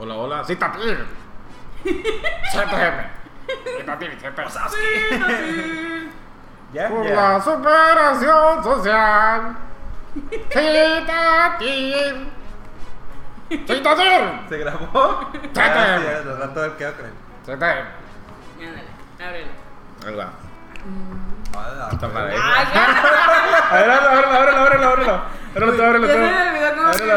Hola, hola. Citatir. CTM. Citatir, CTM. Ya, Por ya. la superación social. Citatir. Citatir. ¿Se grabó? Sácame. Sí, al rato quedó con él. CTM. Ándale, ábrelo. Ahí va. Hola. Está padre. ¡Ah, ya! Ábrelo. Ya se me olvidó cómo se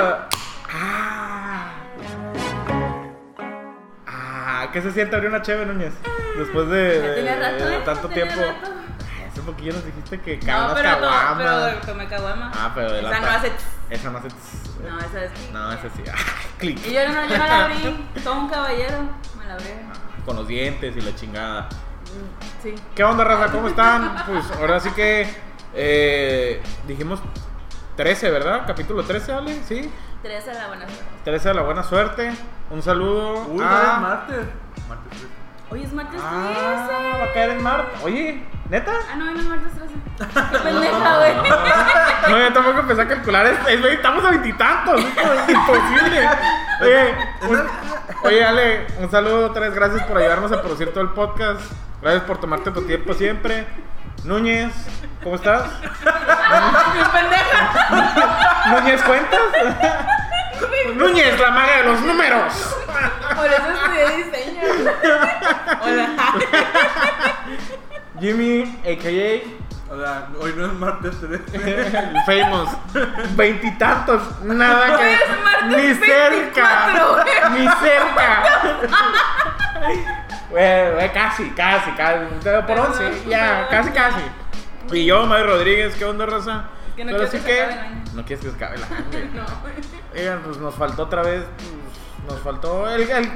¿Qué se siente abrir una cheve, Núñez? Después Ya tenía rato, tanto tenía tiempo. rato. Hace poquillo nos dijiste que No, unas pero caguamas. tomé caguama. Pero de Esa no hace... Esa no hace. No, esa es... No, esa sí. Clic. Y yo no la abrí. Todo un caballero. Me la abrí. Con los dientes y la chingada. Sí. ¿Qué onda, raza? ¿Cómo están? Pues ahora sí que dijimos 13, ¿verdad? Capítulo 13, Ale, ¿sí? 13 de la buena suerte. 13 de la buena suerte. Un saludo. Uy, no es martes. Martes 13. Hoy es martes 13. Va a caer en martes. Oye, ¿neta? Ah, no, hoy no es martes 13. Qué pendeja, güey. No, yo tampoco empecé a calcular. Estamos a veintitantos. Es imposible. Oye, Ale, un saludo otra vez. Gracias por ayudarnos a producir todo el podcast. Gracias por tomarte tu tiempo siempre. Núñez, ¿cómo estás? Qué pendeja. Núñez, ¿cuentas? Núñez, la maga de los números. Por eso estudié diseño. Hola. Jimmy, a.k.a. Hola, hoy no es martes 13. el famous. Veintitantos, nada que. Hoy es martes Ni cerca. 24, Ni cerca. Güey, casi. Por 11, ya, casi. Y yo, Mario Rodríguez, ¿qué onda, raza? Es que no Pero quiero sí que se acabe el año. No quieres que se acabe el año, güey. No. Oigan, pues nos faltó otra vez. Nos faltó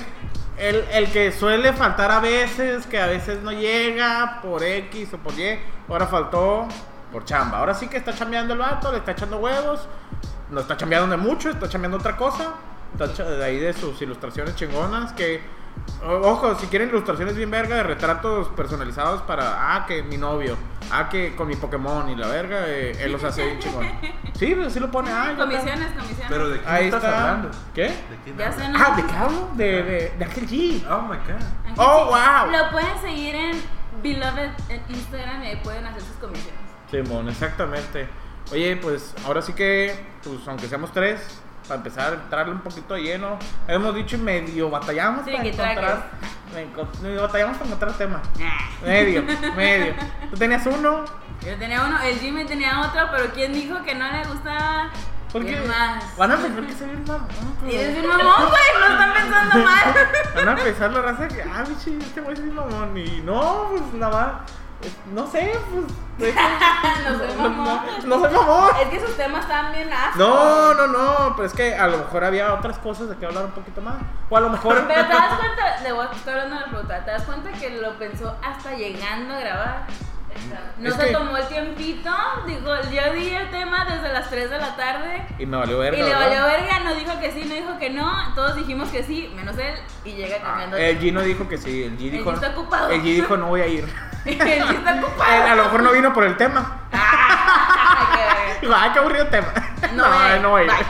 el que suele faltar a veces, que a veces no llega por X o por Y. Ahora faltó por chamba. Ahora sí que está chambeando el vato, le está echando huevos. No está chambeando de mucho, está chambeando otra cosa. Está de ahí de sus ilustraciones chingonas. Que, ojo, si quieren ilustraciones bien verga de retratos personalizados para, que mi novio, que con mi Pokémon y la verga, él los hace bien chingón. Sí, sí lo pone. Comisiones. Pero ¿de quién Ahí estás está. hablando? ¿Qué? ¿De quién Ya hablas? sé, ¿no? ¿De qué hablo? De Ángel G. Oh my god. Ángel, Oh, sí. wow. Lo pueden seguir en Beloved en Instagram y ahí pueden hacer sus comisiones. Simón, exactamente. Oye, pues ahora sí que, pues aunque seamos tres, para empezar a entrarle un poquito de lleno, hemos dicho y medio batallamos Sí, para que encontrar. Medio batallamos para encontrar tema. Nah. Medio. ¿Tú tenías uno? Yo tenía uno, el Jimmy tenía otro, pero ¿quién dijo que no le gustaba? ¿Por qué? ¿Quién más? Van a pensar que soy un mamón. Y eres un mamón, güey, no están pensando mal. Van a pensar la raza que, bichi, este güey es un mamón. Y no, pues nada más. No sé, pues. No soy mamón. No soy mamón. Es que sus temas estaban bien ascos. No, pero es que a lo mejor había otras cosas de que hablar un poquito más. O a lo mejor. Pero te das cuenta, estoy hablando de la pregunta, ¿te das cuenta que lo pensó hasta llegando a grabar? No Es se que- tomó el tiempito, digo, yo di el tema desde las 3 de la tarde Y me valió verga. y le ¿verdad? valió verga, no dijo que sí, no dijo que no, todos dijimos que sí, menos él, y llega cambiando. El G no dijo que sí. El G dijo. G está ocupado. El G dijo no voy a ir. Él sí está ocupado. A lo mejor no vino por el tema. Ay, qué verga. Digo, qué aburrido tema. No voy a ir.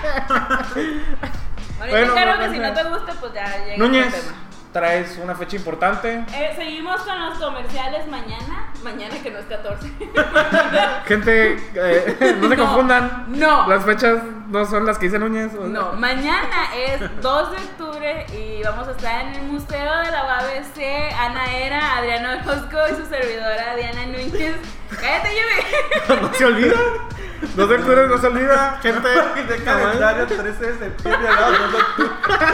Bueno, Ahorita claro pues, que si no te gusta, pues ya llega el Núñez, tema. traes una fecha importante. Seguimos con los comerciales mañana que no es 14. Gente, no se confundan. No. Las fechas no son las que dice Núñez. No, mañana es 2 de octubre y vamos a estar en el Museo de la UABC, Ana Era, Adriano Orozco y su servidora Diana Núñez. Cállate, Jimmy. No se olvida. 2 de octubre no se olvida, gente. De calendario 13 de septiembre al lado de octubre.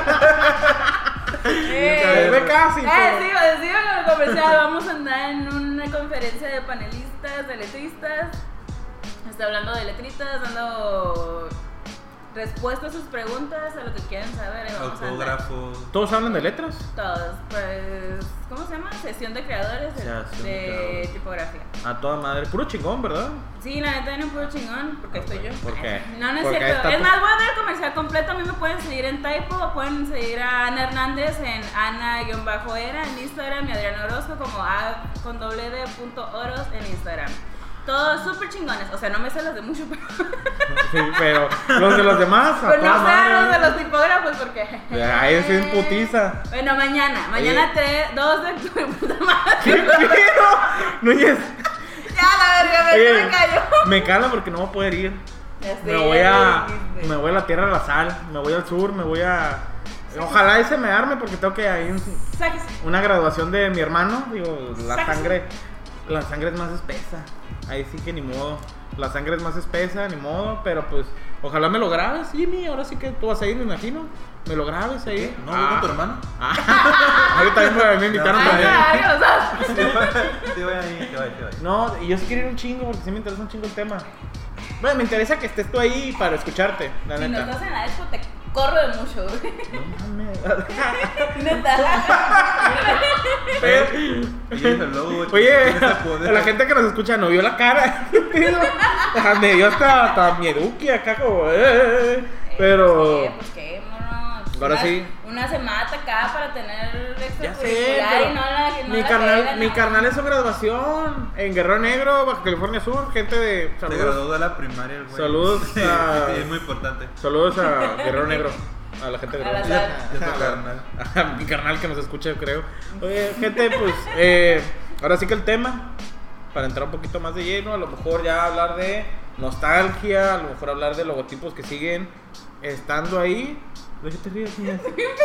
Ve casi. pero- Sigo con el comercial. Vamos a andar en una conferencia de panelistas, de letristas. Está hablando de letritas, dando respuestas a sus preguntas, a lo que quieran saber. Vamos a andar. Autógrafos. ¿Todos hablan de letras? Todos, pues, ¿cómo se llama? Sesión de creadores Sesión de de creadores. tipografía. A toda madre. Puro chingón, ¿verdad? Sí, la neta viene un puro chingón, porque estoy yo. ¿Por qué? No, no es Porque ahí cierto. está Es tu- más, voy a dar el comercial completo. A mí me pueden seguir en Typo, o pueden seguir a Ana Hernández en Ana-Era en Instagram y Adriano Orozco como a con doble d punto oros en Instagram. Todos súper chingones. O sea, no me sé los de mucho, pero. Sí, pero los de los demás. Pues no sé los de los tipógrafos porque. Ahí es en putiza. Bueno, mañana 2 de octubre, puta madre. ¿Qué pedo? Núñez. Ya, la verga, me cayó. Me cala porque no voy a poder ir. Ya sé, Me voy ya a lo dijiste. la tierra de la sal, me voy al sur, me voy a. Ojalá ese me arme porque tengo que ir Sáquese. una graduación de mi hermano, digo, la Sáquese. sangre es más espesa. Ahí sí que ni modo. La sangre es más espesa, ni modo, pero pues ojalá me lo grabes, Jimmy, ahora sí que tú vas a ir, me imagino. Me lo grabes ahí. ¿No voy con tu hermano? Ahí también me invitaron No, también. Ay, o sea. Te voy ahí, te voy. No, y yo sí quiero ir un chingo porque sí me interesa un chingo el tema. Bueno, me interesa que estés tú ahí para escucharte, la Si no neta. estás en la expo, te corro de mucho, güey. No mames. Neta. Y el logo, Oye, tienes el poder. la gente que nos escucha no vio la cara. ¿Qué pedo? Me dio hasta mieduki acá como. Pero. Pues qué, mono. Ahora sí. Una semana acá para tener Ya sé, extracurricular pero y no la. mi carnal es su graduación en Guerrero Negro, Baja California Sur, gente de. Se Saludos. graduó de la primaria el güey. Saludos Sí, a- sí, es muy importante. Saludos a Guerrero Negro. A la gente de A la Guerrero sal. Ya tu carnal. A mi carnal que nos escucha, yo creo. Oye, gente, pues, ahora sí que el tema, para entrar un poquito más de lleno, a lo mejor ya hablar de nostalgia, a lo mejor hablar de logotipos que siguen estando ahí. ¿De qué te ríes, niña?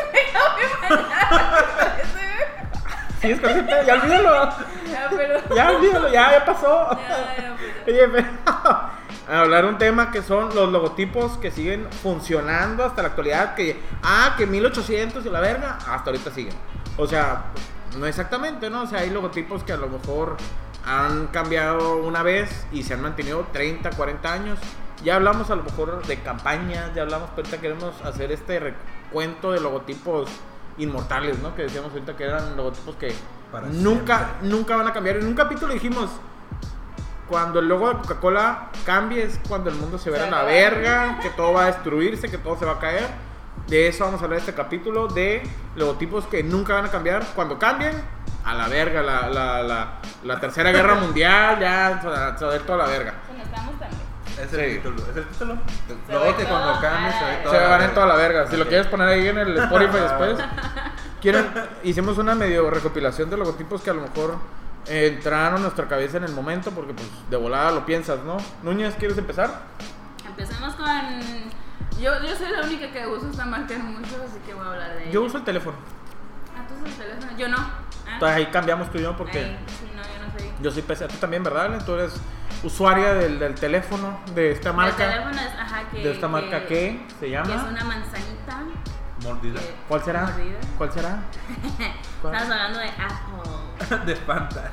Sí, es consciente, ya olvídalo. Ya, pero. Ya olvídalo, ya pasó. Ya, pero. Oye, pero a hablar un tema que son los logotipos que siguen funcionando hasta la actualidad, que 1800 y la verga, hasta ahorita siguen. O sea, no exactamente, ¿no? O sea, hay logotipos que a lo mejor han cambiado una vez y se han mantenido 30, 40 años. Ya hablamos a lo mejor de campañas, ya hablamos, pero ahorita queremos hacer este recuento de logotipos inmortales, ¿no? Que decíamos ahorita que eran logotipos que Para nunca van a cambiar. En un capítulo dijimos, cuando el logo de Coca-Cola cambie es cuando el mundo se va a la verga, que todo va a destruirse, que todo se va a caer. De eso vamos a hablar en este capítulo, de logotipos que nunca van a cambiar. Cuando cambien, a la verga, la tercera guerra mundial, ya se va a ver toda la verga. Bueno, estamos también. Es el título. ¿Es el título? Se Luego ve que todo. cuando cambie se ve todo. Se van en toda la verga. Si lo Ok. quieres poner ahí en el Spotify después. Hicimos una medio recopilación de logotipos que a lo mejor entraron a nuestra cabeza en el momento, porque pues de volada lo piensas, ¿no? Núñez, ¿quieres empezar? Empecemos con. Yo soy la única que uso esta marca en muchos, así que voy a hablar de ella. Yo uso el teléfono. Ah, tú usas el teléfono. Yo no. Ah. Entonces ahí cambiamos tú y yo porque Ay, sí, no, yo no soy. yo soy PC. Tú también, ¿verdad? Ale? Tú eres usuaria del teléfono de esta marca. El teléfono es, ajá, que. De esta marca que se Que llama. es una manzanita. Mordida. que- ¿Cuál será? mordida. ¿Cuál será? ¿Cuál? Estamos hablando de Apple. De Fanta.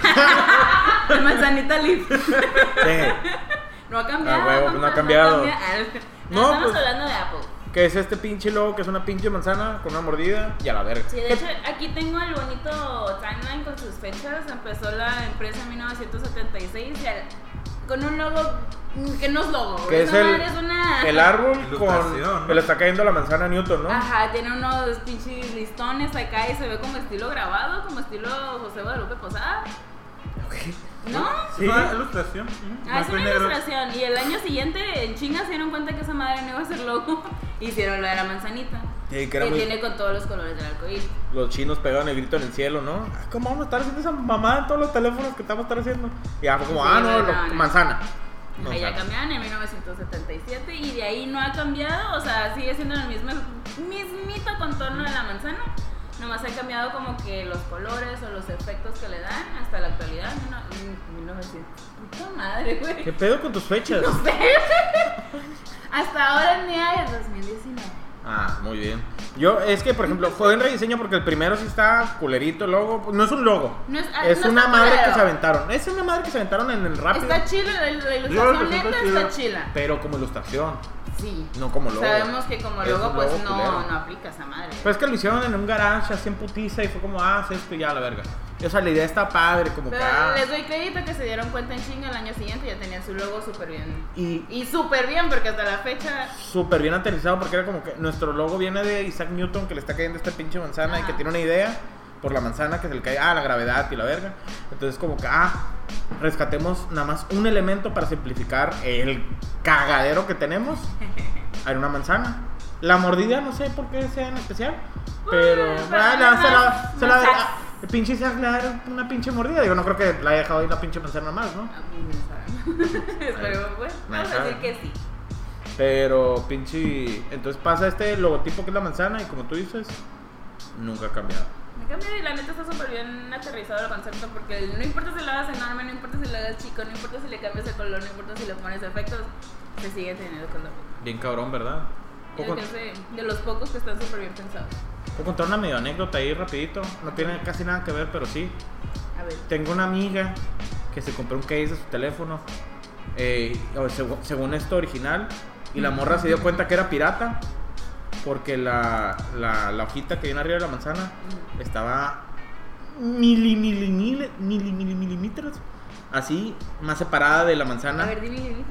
La manzanita Leaf. Sí. No ha cambiado. Ah, huevo, no ha compa, cambiado. No, No, estamos pues- hablando de Apple. Que es este pinche logo, que es una pinche manzana con una mordida y a la verga. Sí, de hecho, aquí tengo el bonito timeline con sus fechas. Empezó la empresa en 1976 y con un logo que no es logo. Que es esa madre es una... el árbol Ilustración, con ¿no? que le está cayendo la manzana a Newton, ¿no? Ajá, tiene unos pinches listones acá y se ve como estilo grabado, como estilo José Guadalupe Posada. ¿No? Sí. Es una ilustración. Ah, es Blanco y una negro. ilustración. Y el año siguiente en China se dieron cuenta que esa madre no iba a ser logo. Hicieron lo de la manzanita. Sí, que era muy- tiene con todos los colores del arcoíris. Los chinos pegaban el grito en el cielo, ¿no? Ah, ¿cómo vamos a estar haciendo esa mamada en todos los teléfonos que estamos a estar haciendo? Y ya fue como, Sí, no. manzana. Ajá, ya cambiaron en 1977 y de ahí no ha cambiado, o sea, sigue siendo el mismito contorno de la manzana. Nomás ha cambiado como que los colores o los efectos que le dan hasta la actualidad. 1900. Puta madre, güey. ¿Qué pedo con tus fechas? No sé. Hasta ahora en día es 2019. Ah, muy bien. Yo, es que, por ejemplo, fue en rediseño porque el primero sí está culerito el logo. No es un logo. No es- es no una está madre culero. que se aventaron. Es una madre que se aventaron en el rápido. Está chila, la Yo lo ilustración presento neta chila, está chila. Pero como ilustración, Sí. no como logo. Sabemos que como Es logo un pues logo culero. no aplica esa madre. Pues es que lo hicieron en un garage así en putiza y fue como, haz esto y ya, la verga. O sea, la idea está padre, como Pero que, les doy crédito que se dieron cuenta en chinga el año siguiente y ya tenían su logo súper bien. Y Y súper bien porque hasta la fecha... súper bien aterrizado porque era como que nuestro logo viene de Isaac Newton que le está cayendo esta pinche manzana y Ajá. que tiene una idea. por la manzana que se le cae, la gravedad y la verga. Entonces como que, rescatemos nada más un elemento para simplificar el cagadero que tenemos. Hay una manzana. La mordida no sé por qué sea en especial, pero el pinche Isaac le da una pinche mordida. Digo, no creo que la haya dejado ahí la pinche manzana más, ¿no? Pero bueno, vamos a decir que sí. Pero pinche, entonces pasa este logotipo que es la manzana y como tú dices, nunca ha cambiado. Me cambia y la neta está súper bien aterrizado el concepto porque no importa si lo hagas enorme, no importa si lo hagas chico, no importa si le cambias el color, no importa si le pones efectos, se sigue teniendo color. Bien cabrón, ¿verdad? De los pocos que están súper bien pensados. Puedo contar una medio anécdota ahí rapidito, no tiene casi nada que ver, pero sí. A ver. Tengo una amiga que se compró un case de su teléfono, según esto original, y la morra se dio cuenta que era pirata porque la hojita que viene arriba de la manzana estaba milímetros así, más separada de la manzana. A ver, dime.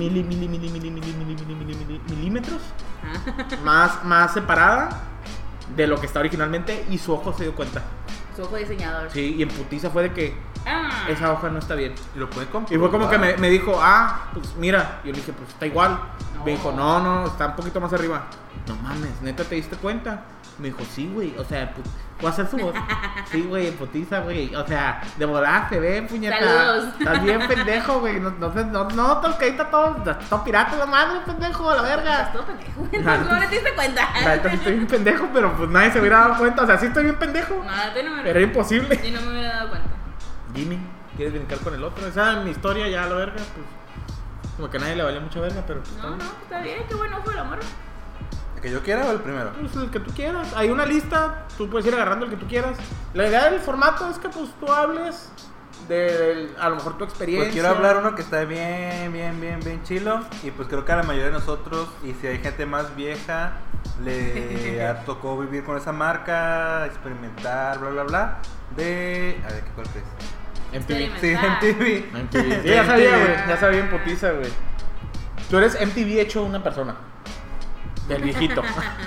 Milímetros más separada de lo que está originalmente, y su ojo se dio cuenta. Su ojo diseñador. Sí, y en putiza fue de que esa hoja no está bien. ¿Y lo puede comprobar? Y fue como que me dijo, pues mira. Yo le dije, pues está igual. No. Me dijo, no, está un poquito más arriba. No mames, ¿neta te diste cuenta? Me dijo, sí, güey, o sea, voy a hacer su voz. Sí, güey, en putiza, güey. O sea, de volada se ve, puñeta. Saludos. Estás bien pendejo, güey. No, tolcaíta todo pirata la madre, pendejo, a la verga. Estás todo pendejo. ¿Cómo no te diste cuenta? La neta sí estoy bien pendejo, pero pues nadie se hubiera dado cuenta. O sea, sí estoy bien pendejo. No, pero era imposible. Y no me hubiera dado cuenta. Jimmy, ¿quieres brincar con el otro? Esa es mi historia, ya a la verga, pues. Como que a nadie le valía mucha verga, pero pues. No, está bien, qué bueno fue el amor. ¿El que yo quiera o el primero? Pues el que tú quieras. Hay una lista, tú puedes ir agarrando el que tú quieras. La idea del formato es que pues tú hables de a lo mejor tu experiencia. Pues quiero hablar uno que está bien chilo. Y pues creo que a la mayoría de nosotros, y si hay gente más vieja, le tocó vivir con esa marca, experimentar, bla. A ver, ¿cuál es? MTV. Sí, MTV. Sí, ya sabía, güey. Ya sabía en putiza, güey. Tú eres MTV hecho una persona. Del viejito.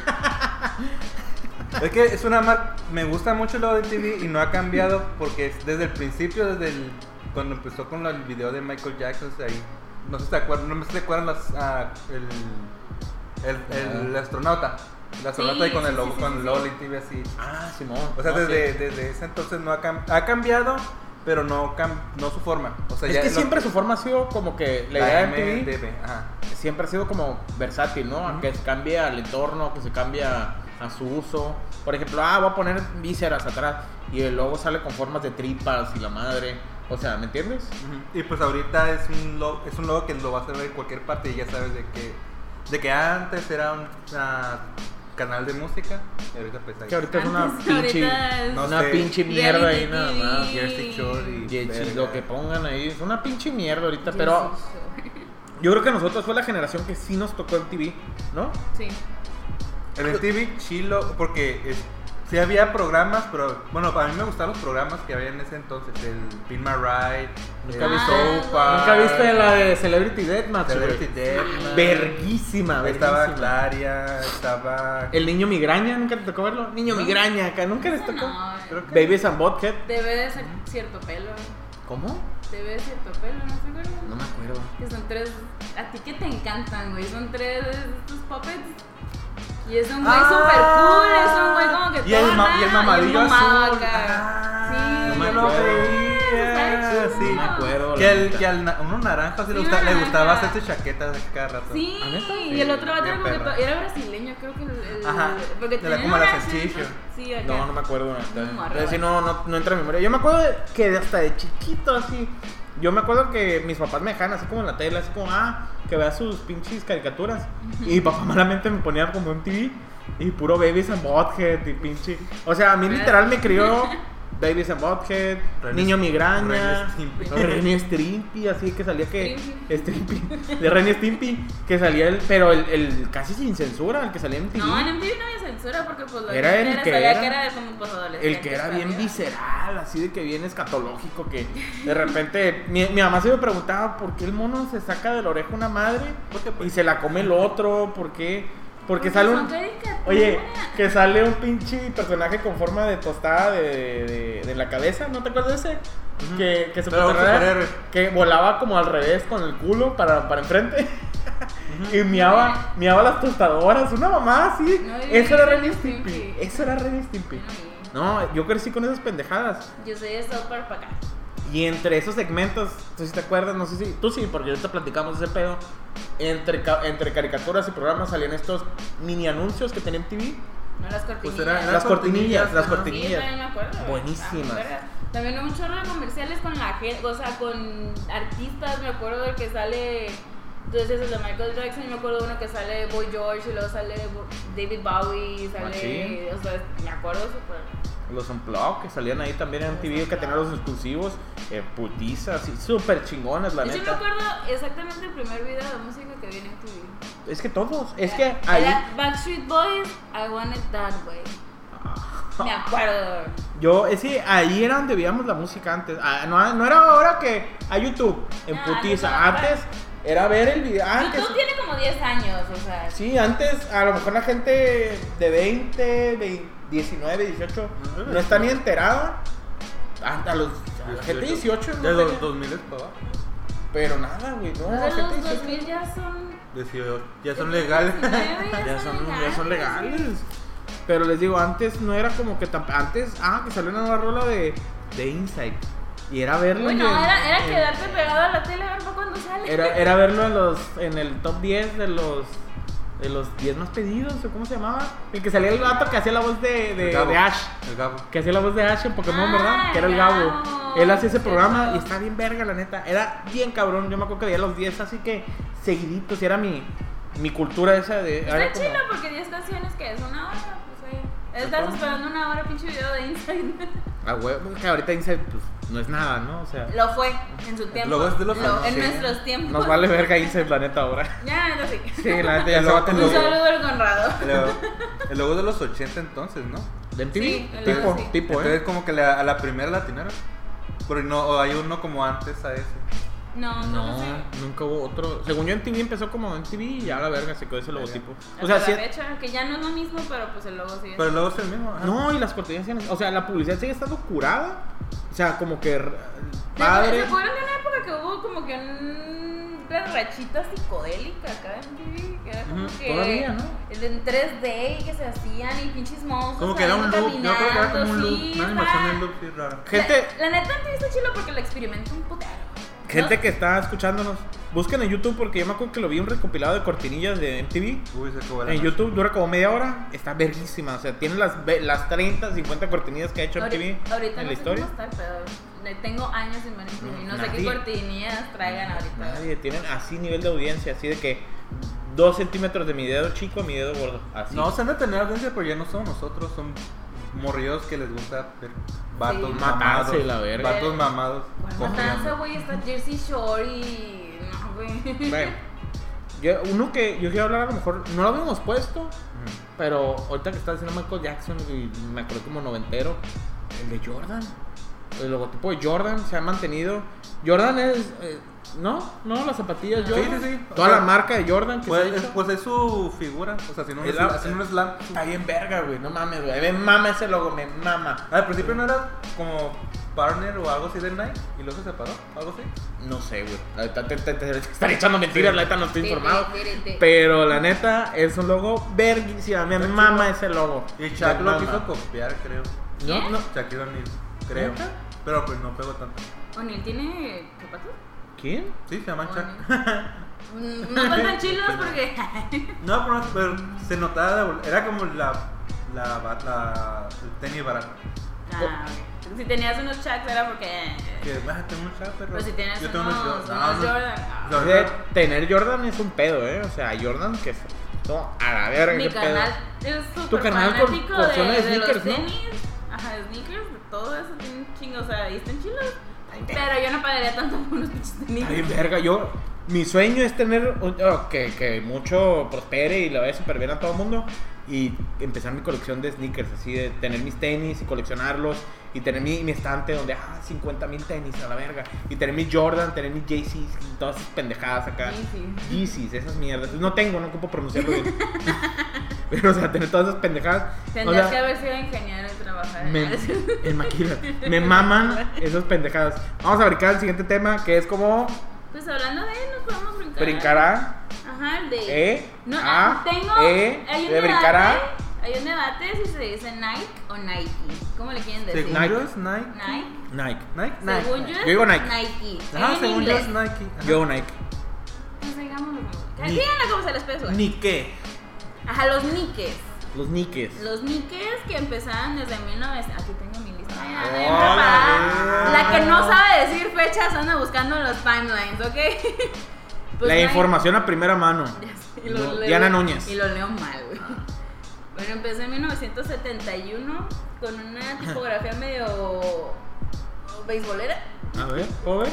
Es que es una marca. Me gusta mucho lo de MTV y no ha cambiado porque desde el principio, cuando empezó con el video de Michael Jackson, ahí. No sé si te acuerdan, el astronauta. El astronauta ahí con el logo, con el logo de MTV así. Simón. O sea, desde ese entonces no ha cambiado, pero no su forma. O sea, es que siempre su forma ha sido como que la idea de MTV siempre ha sido como versátil, ¿no? Que se cambie al entorno, que se cambie a su uso. Por ejemplo, voy a poner vísceras atrás y el logo sale con formas de tripas y la madre. O sea, ¿me entiendes? Y pues ahorita es un logo que lo vas a ver en cualquier parte y ya sabes de que antes era un canal de música y ahorita pues ahí. Que ahorita es una pinche mierda ahí nada más. Jersey Shore y lo que pongan ahí es una pinche mierda ahorita, pero yo creo que a nosotros fue la generación que sí nos tocó MTV, ¿no? Sí. El MTV chilo porque sí había programas, pero bueno, para mí me gustaban los programas que había en ese entonces, el Pin My Ride, ¿Nunca viste la de Celebrity Deathmatch? Verguísima. Estaba Claria, estaba... El niño migraña, ¿nunca te tocó verlo? Niño migraña, acá, ¿nunca les tocó? No, Babies and Butthead. Debe de ser cierto pelo. ¿Cómo? Debe de cierto pelo, ¿no se acuerdan? No me acuerdo. Que son 3, a ti que te encantan, güey, son 3 de estos puppets. Y es un güey super cool, es un güey como que y el mamadillo azul. Sí, no me lo veía. Sí, me acuerdo. Que uno naranja sí le gustaba hacerse chaquetas cada rato. Sí, y el otro vato era brasileño, creo que porque era como la sencillo. Sí, acá. No me acuerdo. Así no entra en mi memoria. Yo me acuerdo que hasta de chiquito así. Yo me acuerdo que mis papás me dejaban así como en la tele, así como, que vea sus pinches caricaturas. Y mi papá malamente me ponía como MTV y puro Babies and Butthead y pinche. O sea, a mí literal me crió Babies and Butthead, Niño Migraña, Ren y Stimpy, así que salía que. Stimpy, de Ren y Stimpy, que salía pero el casi sin censura, el que salía en MTV. No, en MTV no había censura porque pues era el que era como pues adolescente. El que era bien visceral, así de que bien escatológico, que de repente mi mamá se me preguntaba por qué el mono se saca de la oreja una madre y se la come el otro, ¿por qué? Porque sale son caricaturas. Oye, que sale un pinche personaje con forma de tostada de la cabeza, ¿no te acuerdas de ese? Que superhéroe. que volaba como al revés con el culo para enfrente. Y miaba las tostadoras, una mamá así. No, Eso era Ren y Stimpy. Stimpy. Eso era Ren y Stimpy. No, yo crecí con esas pendejadas. Yo soy de South Park para acá. Y entre esos segmentos, ¿tú sí te acuerdas? No sé si tú sí, porque ahorita platicamos de ese pedo. Entre caricaturas y programas salían estos mini anuncios que tenían TV. No, las cortinillas. Pues eran Las cortinillas. Sí, también me acuerdo. Buenísimas. También hay un chorro de comerciales con la gente, o sea, con artistas. Me acuerdo de que sale, entonces es de Michael Jackson. Me acuerdo de uno que sale Boy George y luego sale David Bowie. Sale, o sea, me acuerdo súper. Los Unplugged que salían ahí también en TV, que tenían los exclusivos, putizas y súper chingones, la Yo sí me neta. acuerdo exactamente el primer video de música que viene en TV. Es que todos, es que ahí. Era Backstreet Boys, I Want It That Way. Me acuerdo. Ahí era donde veíamos la música antes. No era ahora que a YouTube en No, putiza. no, Antes era ver el video. YouTube tiene como 10 años, o sea. Sí, antes a lo mejor la gente de 20, 19, 18 no está ni enterada. A la gente de 18 no De los tenía. 2000 para abajo. Pero nada, güey, no. Los la de gente los 18 2000 ya son. 18. Ya son legales. 19, ya son legales. Pero les digo, antes no era como que antes, que salió una nueva rola de Inside. Y era verlo. Bueno, era quedarte pegado a la tele a ver cuando sale. Era verlo en el top 10 de los 10 más pedidos, o cómo se llamaba. El que salía el gato que hacía la voz de Ash. El Gabo. Que hacía la voz de Ash en Pokémon, ¿verdad? Que era el Gabo. Él hacía ese programa y estaba bien verga, la neta. Era bien cabrón. Yo me acuerdo que veía los 10 así que seguiditos. Y era mi cultura esa de. Está chido porque 10 canciones que es una hora. Pues estás esperando una hora, pinche video de Inside. Huevo, que ahorita Inside pues no es nada, ¿no? O sea, Lo fue en su tiempo. Lo es de los años, en sí. nuestros tiempos. nos vale verga Inside, la neta, ahora. Ya, neta sí. Sí, la neta ya se va a Un tener. saludo al Conrado. El logo de los 80 entonces, ¿no? ¿De MTV? Sí, el logo sí. Tipo, Entonces como que a la primera latinera. Pero no, hay uno como antes a ese. No, No, sé. nunca hubo otro. Según yo, MTV empezó como MTV y ya la verga se quedó ese logotipo. Hasta O sea, la sí. fecha, que ya no es lo mismo, pero pues el logo sigue. Pero el logo es el mismo. ajá. No, y las cortinas siguen. O sea, la publicidad sigue estando curada. O sea, como que. ¿Se Padre. acuerdan de una época que hubo como que una rachita psicodélica acá en TV? Que era como Ujú, que. todavía, ¿no? En 3D y que se hacían y pinches monstruos. Como que era un loop. Yo creo que era como un loop. Sí, Una animación en loop, sí, rara. Gente, La neta en TV está chido porque lo experimentó un putero. gente que está escuchándonos, busquen en YouTube porque yo me acuerdo que lo vi un recopilado de cortinillas de MTV. Uy, se acabó la En noche. YouTube dura como media hora, está verguísima. O sea, tiene las 30, 50 cortinillas que ha hecho MTV Ahorita en no la historia. sé cómo está, pero tengo años sin ver MTV. No sé Nadie. qué cortinillas traigan ahorita. Nadie, tienen así nivel de audiencia, así de que 2 centímetros de mi dedo chico a mi dedo gordo. Así. No, se han de tener audiencia, pero ya no somos nosotros. Son morrillos que les gusta ver vatos Sí. mamados. Matarse, la verga. Vatos mamados. ¿Cuál matanza, cogiendo. güey? Está Jersey Shore y. No, güey. Bueno, uno que yo quiero hablar a lo mejor, no lo habíamos puesto, Ujú. pero ahorita que está diciendo Michael Jackson y me acuerdo como noventero, el de Jordan. El logotipo de Jordan se ha mantenido. Jordan es. ¿No? Las zapatillas Sí, Jordan. sí, sí. Toda O sea, la marca de Jordan que se ha hecho. Pues es su figura. O sea, si no Es es un slam. Está bien verga, güey. No mames, güey. Me mama ese logo, me mama. Al principio no era como partner o algo así de Nike y luego se separó, algo así. No sé, güey. La neta te están echando mentiras, la neta no estoy informado. Sí. Pero la neta es un logo verguísima. A mí me mama ese logo. Y Shaq Me lo mama. quiso copiar, creo. No. Shaquille O'Neal, creo. ¿Neta? Pero pues no pegó tanto. ¿O'Neal tiene zapatos? ¿Quién? Sí, se llama Shaq. No faltan chilos porque. No, pero se notaba, era como el tenis barato. Ah, ok. Si tenías unos Chucks era porque. Que tengo un Shaq, pero Pero si tienes yo unos, tengo unos no. Jordan. Jordan. De tener Jordan es un pedo, O sea, Jordan que es. No, a la verga, Mi qué pedo. canal es Tu súper canal fanático colecciona de sneakers, los ¿no? tenis. Ajá, de sneakers, de todo eso, tiene un chingo, o sea, y están chilos. Pero yo no pagaría tanto por unos pinches tenis. Ay, verga, mi sueño es tener que mucho prospere y le vaya súper bien a todo el mundo y empezar mi colección de sneakers, así de tener mis tenis y coleccionarlos y tener mi estante donde 50,000 tenis a la verga y tener mi Jordan, tener mis Yeezys y todas esas pendejadas acá. Yeezys, esas mierdas. No ocupo pronunciarlo bien. Pero, o sea, tener todas esas pendejadas. Tendrías o sea, que haber sido ingeniero y trabajar me maman esas pendejadas. Vamos a brincar al siguiente tema, que es como Pues hablando de nos podemos brincar. brincará. Ajá, el de. No, tengo. hay un brincará. Hay un debate si se dice Nike o Nike. ¿Cómo le quieren decir? Según yo es Nike. Nike. Según yo es Yo digo Nike. Nike. Ajá, En según yo inglés. es Nike. Ajá. Yo Nike. Pues digámoslo como. Ni- Díganlo como se les pese. Ni qué. Ajá, los Nikes. Los Nikes. Los Nikes que empezaron desde 1900. Aquí tengo mi lista. Ya, Hola, bien preparada. verga. La que no sabe decir fechas anda buscando los timelines, ¿ok? Pues La Nike- información a primera mano. Ya sé, y lo No, leo- Diana Núñez. Y lo leo mal, güey. Bueno, empezó en 1971 con una tipografía medio beisbolera. A ver, ¿puedo ver?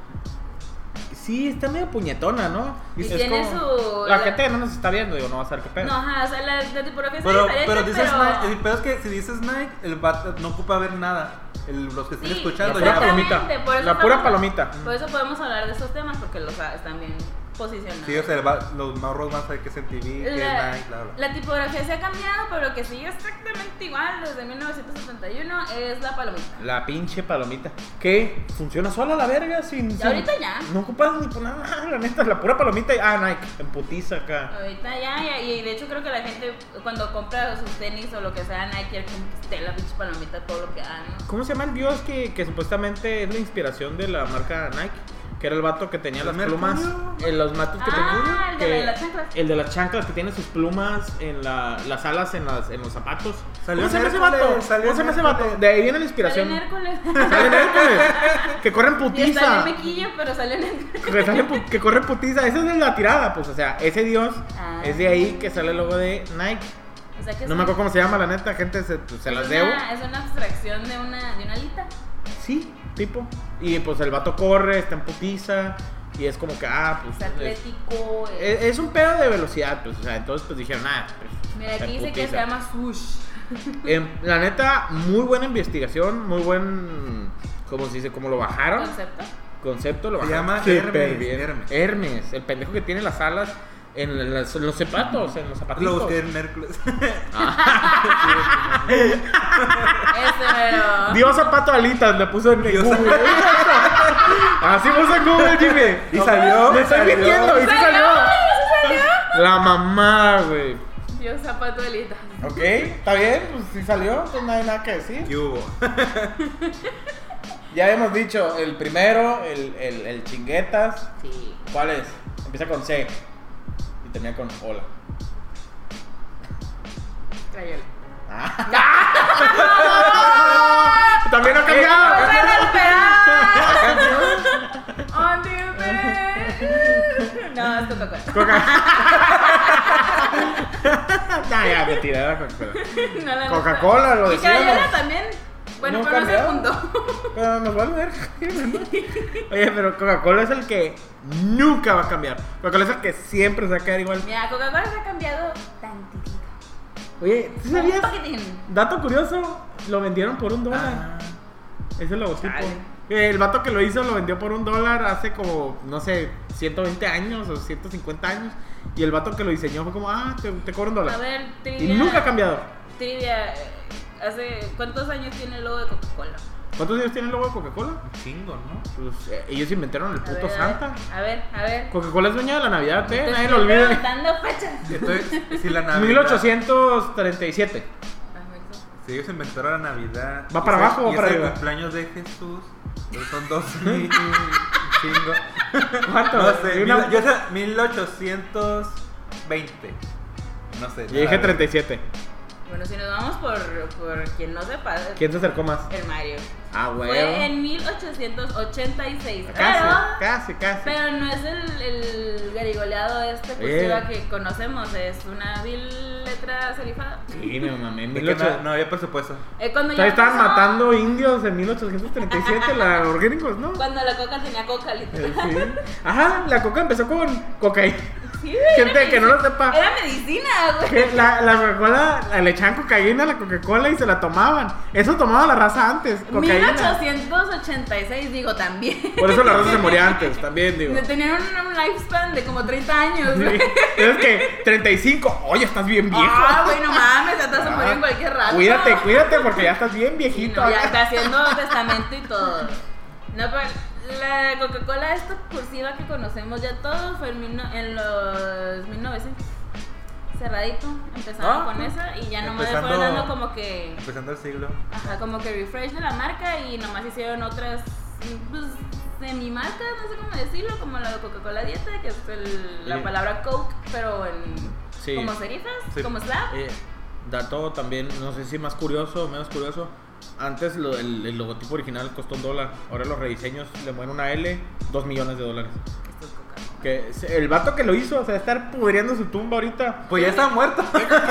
Sí, está medio puñetona, ¿no? Y Es tiene su- La gente no nos está viendo, digo, no va a saber qué pedo. No, ajá, o sea, la tipografía es Pero diferente, dices pero... Nike. El pedo es que si dices Nike, el vato no ocupa ver nada. Los que estén Sí, escuchando pura ya. exactamente, palomita. por eso La pura estamos- palomita. Por eso podemos hablar de estos temas, porque los están bien posicionados. Sí, o sea, los morros más hay que es en TV, que es Nike, bla, bla. La tipografía se ha cambiado, pero lo que sigue exactamente igual desde 1971 es la palomita. La pinche palomita. ¿Qué? ¿Funciona sola la verga? Sin, ahorita ya. No ocupas ni por nada, la neta, la pura palomita y... Nike, en putiza acá. Ahorita ya, y de hecho creo que la gente cuando compra sus tenis o lo que sea, Nike quiere como que esté la pinche palomita todo lo que haga, ¿no? ¿Cómo se llama el dios que supuestamente es la inspiración de la marca Nike? Que era el vato que tenía ¿El las Mercurio? plumas, los matos que Ah, el de tenía. las chanclas. El de las chanclas que tiene sus plumas en las alas en los zapatos. Salió ¿Cómo se llama ese en Hércules, vato? salió ¿Cómo se en llama ese Hércules. vato? De ahí viene la Salió inspiración. en Hércules. Salió en Hércules. Que corren Y está putiza. bien mequillo, pero salió en Hércules. Que corre putiza. Esa es la tirada, pues, o sea, ese dios Ah. es de ahí que sale el logo de Nike. O sea que No me acuerdo cómo se llama, la neta, gente, se las debo. Es una abstracción de una alita. Sí, tipo. Y pues el vato corre, está en putiza. Y es como que, pues. Es atlético. Es un pedo de velocidad, pues, o sea, entonces pues dijeron, pues. Mira, está aquí en dice que se putiza. llama swoosh. La neta, muy buena investigación, muy buen. ¿Cómo se dice? ¿Cómo lo bajaron? Concepto. Lo Se bajaron. llama súper Hermes, bien. Hermes. El pendejo que tiene las alas en los zapatos, en los zapatitos. Lo busqué en Hércules. Ese, pero. Dio zapato alitas, le puso en Dios Google. Así puso en Google, Jimmy. Y salió. Me estoy salió. mintiendo, y sí salió. La mamá, güey. Dios zapato de alita. Ok, está bien, pues si salió, pues no hay nada que decir. ¿Qué hubo? Ya hemos dicho, el primero, el chinguetas. Sí. ¿Cuál es? Empieza con C y termina con hola. Crayola. También ha cambiado. No, es Coca-Cola. Coca. Nah, ya, mentira, era Coca-Cola. No, la Coca-Cola, lo neta. Y Crayola decíamos. también. Bueno, No pero no es el cambiado. punto. Pero nos vale ver. Oye, pero Coca-Cola es el que nunca va a cambiar. Coca-Cola es el que siempre se va a quedar igual. Mira, Coca-Cola se ha cambiado tantitito. Oye, ¿tú Un sabías? paquetín. Dato curioso, lo vendieron por $1. Ah. Es el logotipo. Chale. El vato que lo hizo lo vendió por $1 hace como, no sé, 120 años o 150 años. Y el vato que lo diseñó fue como, te cobro $1. A ver, Y trivia. nunca ha cambiado. Trivia. ¿Cuántos años tiene el logo de Coca-Cola? ¿Cuántos años tiene el logo de Coca-Cola? Un chingo, ¿no? Pues ellos inventaron el A puto ver, Santa. A ver. Coca-Cola es dueña de la Navidad, Te nadie estoy lo olvide. preguntando fechas. Entonces, si la Navidad. 1837. Si ellos inventaron la Navidad. ¿Va para y es- abajo o y para es el arriba? cumpleaños de Jesús. Entonces son 2000. Chingo. ¿Cuánto? No sé, Y una- yo sé 1820. No sé. Yo dije 37. Bueno, si nos vamos por quien no sepa, ¿Quién se acercó más? el Mario. Fue Fue en 1886. Casi. Pero no es el garigoleado cursiva que conocemos, es una vil letra serifada. Sí, me mamé. De que no había presupuesto. Cuando ya Estaban empezó- matando indios en 1837, la orgánicos, ¿no? Cuando la coca tenía coca, literal. Sí. Ajá, la coca empezó con cocaína. Sí, güey, Gente era que no lo sepa. Era medicina, güey. Que la Coca-Cola, le echaban cocaína a la Coca-Cola y se la tomaban. Eso tomaba la raza antes, cocaína. 1886, digo, también. Por eso la raza se moría antes, también, digo. Tenían un lifespan de como 30 años, Sí. güey. Es que 35, oye, estás bien viejo. Ah, güey, no mames, ya te vas a morir en cualquier rato. Cuídate porque ya estás bien Sí, viejito. no, ya está haciendo testamento y todo. No, pero la Coca-Cola, esta cursiva que conocemos ya todos, fue en los 1900. Cerradito, empezaron con esa y ya nomás le fueron dando como que. Empezando el siglo. Ajá, como que refresh de la marca y nomás hicieron otras. Pues, semi-marcas, no sé cómo decirlo, como la Coca-Cola Dieta, que es la palabra Coke, pero en. Como serifas, como slab. Dato también, no sé si más curioso o menos curioso. Antes el logotipo original costó $1. Ahora los rediseños le mueven una L, $2 millones. Esto es Coca-Cola. Que el vato que lo hizo, o sea, estar pudriendo su tumba ahorita. Pues ya está muerto.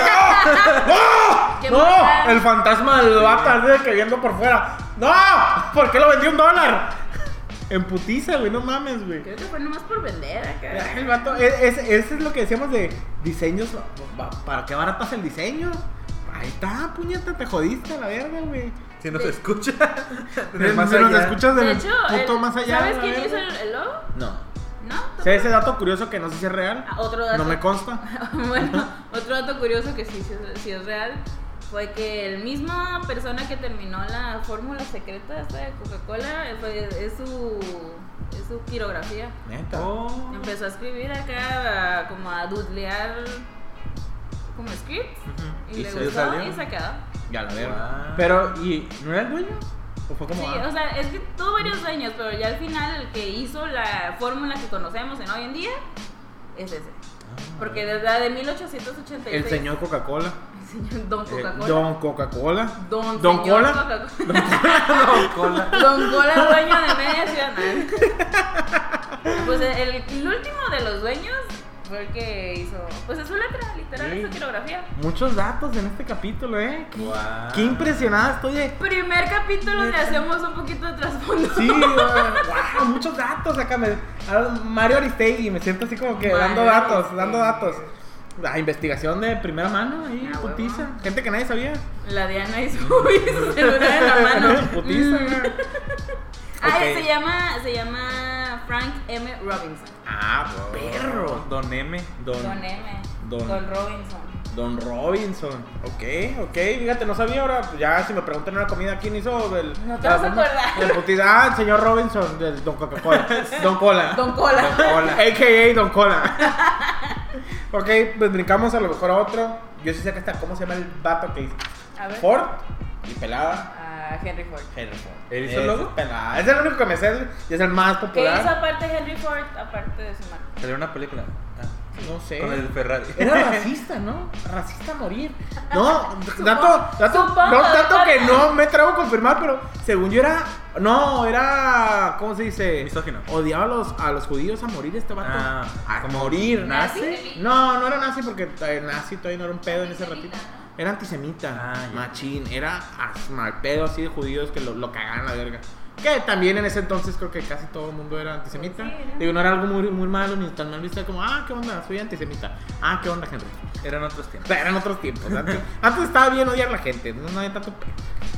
¿Qué ¡No! mortal? El fantasma del vato así que viendo por fuera. ¡No! ¿Por qué lo vendió $1? En putiza, güey, no mames, güey. Creo que fue nomás por vender acá. El vato, ese es lo que decíamos de diseños. ¿Para qué baratas el diseño? Ahí está, puñeta, te jodiste a la verga, güey. Si nos escucha. Si más nos allá. escuchas De del hecho, punto más allá. ¿sabes la quién verga. hizo el logo? No. ¿No? Sé ese dato curioso que no sé si es real. Otro dato. No me consta. Bueno, otro dato curioso que sí es real fue que el mismo persona que terminó la fórmula secreta esta de Coca-Cola es su quirografía. Neta. Oh. Empezó a escribir acá, como a doodlear como scripts y Y le se gustó salió. y se quedó. Ya la verga. Ah. Pero, ¿y no era el dueño? ¿O fue como Sí, o sea, es que tuvo varios dueños, pero ya al final el que hizo la fórmula que conocemos en hoy en día es ese. Porque desde la de 1886 el señor Coca-Cola? el señor Don Coca-Cola. Don Coca-Cola. Don Don señor Cola. Coca-Cola. Cola. Don Cola, dueño de media ciudad. Pues el último de los dueños fue el que hizo. Pues es su letra, literal, Sí. es su quirografía. Muchos datos en este capítulo, Wow. Qué impresionada estoy de. Primer capítulo le hacemos un poquito de trasfondo. Sí, wow, muchos datos acá. Mario Aristegui, me siento así como que dando Mario datos. La investigación de primera mano ahí, Ah, putiza. huevo. Gente que nadie sabía. La Diana y su celular en la mano. Putiza, Mm. güey. Ah, Ok. se llama Frank M. Robinson. Ah, perro. Don M. Don M. Don- Don Robinson. Don Robinson. Ok. Fíjate, no sabía ahora. Pues ya, si me preguntan una comida, ¿quién hizo? No te vas a acordar. El putiza. Ah, el señor Robinson, del Don Coca-Cola. Don Cola. Don Cola. A.K.A. Don Cola. Ok, pues brincamos a lo mejor a otro. Yo sí sé que está. ¿Cómo se llama el vato que hizo? A ver. Ford y pelada. Henry Ford. Henry Ford. ¿Él hizo el Ese logo? es pelada. Es el único que me sé y es el más ¿Qué popular. hizo aparte Henry Ford, aparte de su marca? Salió una película. No sé. Con el Ferrari. Era racista, ¿no? Racista a morir. No, dato Supongo, no, tanto que supongo. no me atrevo a confirmar, pero según yo era. No, era. ¿Cómo se dice? Misógino. Odiaba a los judíos a morir este vato. Ah, a como morir. ¿Nazi? No era nazi porque nazi todavía no era un pedo en ese ratito. Era antisemita, Ah, ya. machín. Era mal pedo así de judíos que lo cagaban la verga. Que también en ese entonces creo que casi todo el mundo era antisemita. Sí, ¿no? Digo, no era algo muy malo ni tan mal visto como, ¿qué onda? Soy antisemita. ¿Qué onda, Henry? Eran otros tiempos. O sea, eran otros tiempos. Antes estaba bien odiar a la gente, no había tanto pedo.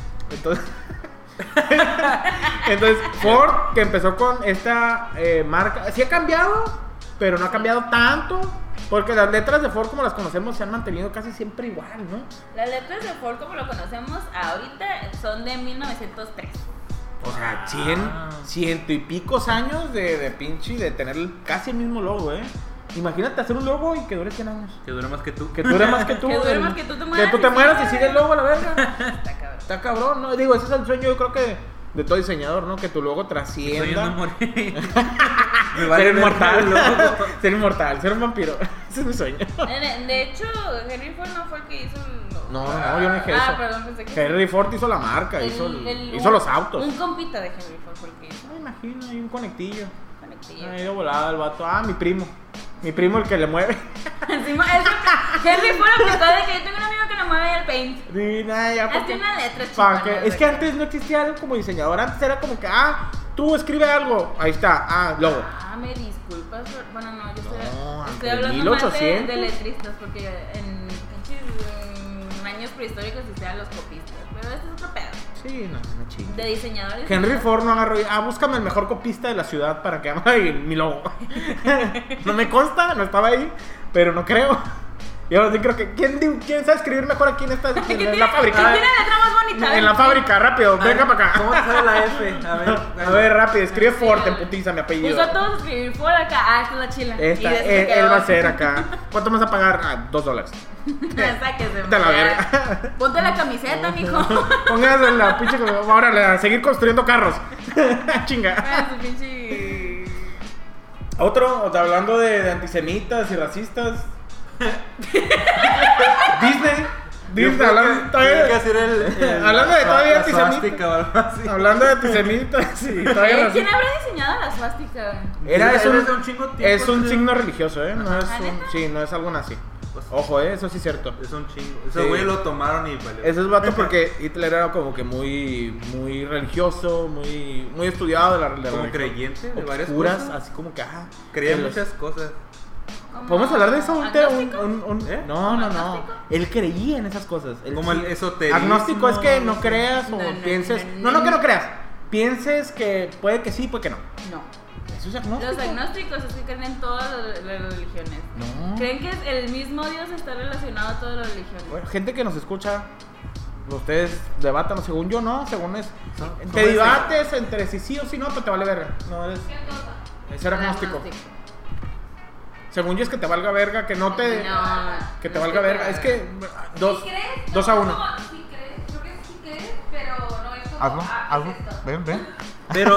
Entonces, Ford, que empezó con esta marca, sí ha cambiado, pero no ha cambiado tanto. Porque las letras de Ford, como las conocemos, se han mantenido casi siempre igual, ¿no? Las letras de Ford, como lo conocemos ahorita, son de 1903. O sea, 100 y picos años de pinche, de tener casi el mismo logo, ¿eh? Imagínate hacer un logo y que dure 100 años. Que dure más que tú. Que dure más que tú. Que dure más que tú te mueras. Que tú te mueras y sigue el logo a la verga. Está cabrón. Está cabrón, ¿no? Digo, ese es el sueño, yo creo que de todo diseñador, ¿no? Que tu logo Estoy yendo a trascienda. morir. Me Ser vale inmortal, verga, ser inmortal, ser un vampiro. Ese es mi sueño. De hecho, Henry Ford no fue el que hizo el logo. No, yo no dije eso. Perdón, pensé que Henry Ford hizo la marca, hizo los autos. Un compita de Henry Ford fue el que hizo. No me imagino, hay un conectillo. Conectillo. Ha ido volado el vato. Mi primo. Mi primo el que le mueve. Encima, Henry Ford aplicó de que yo tengo un amigo que le mueve el paint. Sí, nada, ya Hazte porque- una letra, ¿Para chingona, qué? Es que güey. antes no existía algo como diseñador. Antes era como que, tú escribe algo. Ahí está, logo. Me disculpas. Bueno, no, yo estoy. No, es Estoy hablando más de letristas, porque en años prehistóricos existían los copistas. Pero este es otro pedo. Sí, no chingo. De diseñadores. Henry Ford no agarró. Búscame el mejor copista de la ciudad para que haga mi logo. No me consta, no estaba ahí, pero no creo. Y ahora sí creo que. ¿Quién sabe escribir mejor aquí en la fábrica? ¿Quién tiene letra más bonita? En la fábrica, rápido, venga para acá. ¿Cómo te sale la F? A ver, rápido, escribe Ford en putiza mi apellido. Puso a todos escribir Ford acá. Esta es la chila. Él va a ser acá. ¿Cuánto me vas a pagar? $2. Sáquese, De la verga. Ponte la camiseta, mijo. Póngase en la pinche. Ahora a seguir construyendo carros. Chinga. Su pinche. Otro, hablando de antisemitas y racistas. Disney, hablando de todavía antisemitas. Hablando de antisemitas y todavía ¿Quién habrá diseñado la swastika? Es un signo religioso, no es algo nazi. Ojo, eso sí es cierto. Es un chingo. Ese güey lo tomaron y valió. Eso es vato porque Hitler era como que muy religioso, muy estudiado de la como creyente de varias oscuras, cosas. Así como que creía muchas cosas. ¿Podemos hablar de eso? ¿Agnóstico? No. Él creía en esas cosas. Como el esoterismo. Agnóstico es que no creas o pienses. No que no creas. Pienses que puede que sí, puede que no. No. Eso es agnóstico. Los agnósticos es que creen en todas las religiones. No. Creen que el mismo Dios está relacionado a todas las religiones. Bueno, gente que nos escucha, ustedes debatan, según yo, ¿no? Según es. Son Te debates entre sí o sí no, pero te vale verga. No eres. ¿Qué cosa? Es ser agnóstico. Según yo es que te valga verga, que no te. No, que te no valga es que verga. te Es que. ¿Sí crees? 2 a 1. No, sí crees. Creo que sí crees, pero no es como. Hazlo. Es esto. Ven. Pero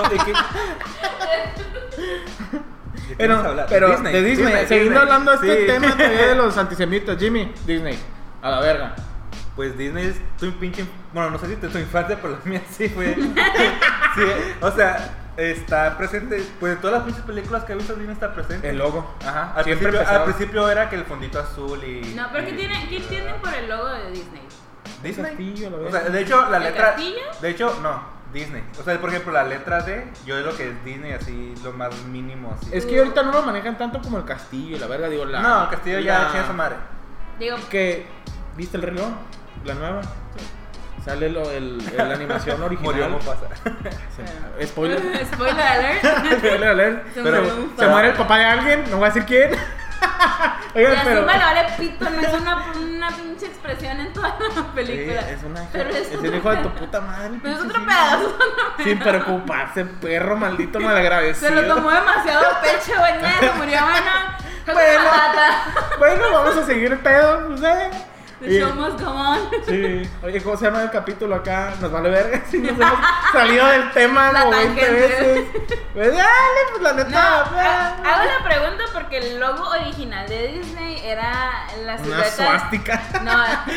Pero de Disney. Siguiendo hablando de este Sí. tema todavía de los antisemitas, Jimmy, Disney. A la verga. pues Disney es tu pinche. Bueno, no sé si tu infancia, pero la mía sí fue. Sí, o sea, está presente. Pues en todas las pinches películas que he visto, Disney está presente. El logo. Ajá. Siempre Al principio era que el fondito azul y. No, pero ¿qué tienen por el logo de Disney? Disney. Castillo, la O verga. sea, de hecho, la ¿El letra. castillo? De hecho, no. Disney. O sea, por ejemplo, la letra D, yo es lo que es Disney, así, lo más mínimo, así. Es que ahorita no lo manejan tanto como el castillo y la verga, digo, la. No, el castillo ya tiene su madre. Digo, Que. ¿Viste el Rey León? La nueva. Sale la animación original. Murió Mufasa. Spoiler. Spoiler alert. Spoiler alert. Se Pero murió Mufasa. se muere el papá de alguien, no voy a decir quién. Y Oigan, así pero. me le vale pito, no es una pinche expresión en toda la Sí, película. es una hija, Pero es el hijo de tu puta madre. Pero es pinche otro sí. pedazo. Sin preocuparse, perro maldito malagradecido. Se lo tomó demasiado a pecho, güey. Se murió, Bueno. patata. Bueno, vamos a seguir el pedo, no sé. The show must go on. Sí. Oye, ¿cómo se llama el capítulo acá? Nos vale verga si nos hemos salido del tema La como 20 tangente. veces. Pues dale, pues la No, neta. hago la pregunta porque el logo original de Disney era la Una silueta. suástica. No,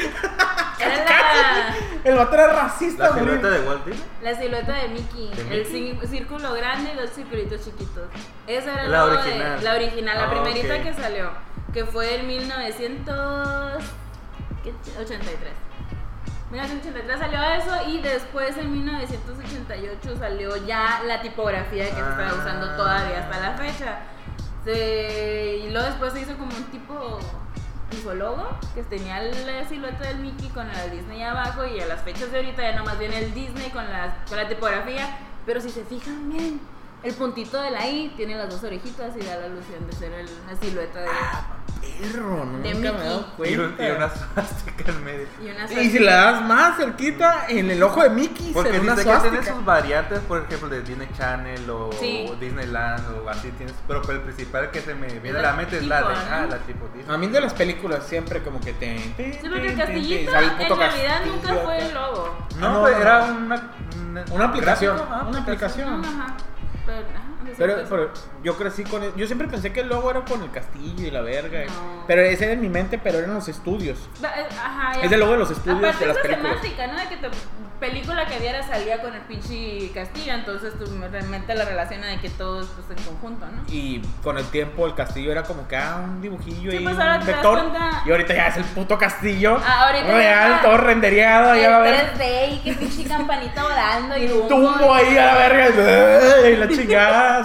era El vato era racista, La güey. silueta de Walt Disney. la silueta de Mickey. ¿De El círculo grande y dos circulitos chiquitos. Esa era el La logo original. de la original, la Ah, primerita ok. que salió. Que fue en 1983. 1983 salió eso y después en 1988 salió ya la tipografía que se está usando todavía hasta la fecha. Y luego después se hizo como un tipo infologo que tenía la silueta del Mickey con la Disney abajo y a las fechas de ahorita ya nomás viene el Disney con la tipografía. Pero si se fijan bien, el puntito de la I tiene las dos orejitas y da la ilusión de ser la silueta de... Perro, nunca De me he Mickey. dado Y cuenta. una suástica en medio. Y una Y si le das más cerquita, en el ojo de Mickey Porque se ve una dice que tiene suástica. sus variantes, por ejemplo, de Disney Channel o Sí. Disneyland o así tienes. Pero el principal que se me viene a La la mente es la de. tipo, ¿no? La tipo Disney. A mí de las películas siempre como que Sí, porque el castillito sale el en puto realidad castillo nunca fue acá. el logo. No, no, pues no. era Una aplicación. gráfico, Una aplicación. Ajá. Pero yo crecí con yo siempre pensé que el logo era con el castillo y la verga. No. Pero ese era en mi mente, pero eran los estudios. Ajá, ya. Es el logo de los estudios Aparte de las esa películas. semántica, ¿no? De que tu película que viera salía con el pinche castillo, entonces tú realmente la relaciona de que todos pues en conjunto, ¿no? Y con el tiempo el castillo era como que un dibujillo Sí, y pues un ahora te das vector. cuenta- Y ahorita ya es el puto castillo Ahorita real, ya- todo rendereado. Ya va a El ver 3D y que pinche campanita volando y tumbo ahí a la verga. Y la chingada. O sea,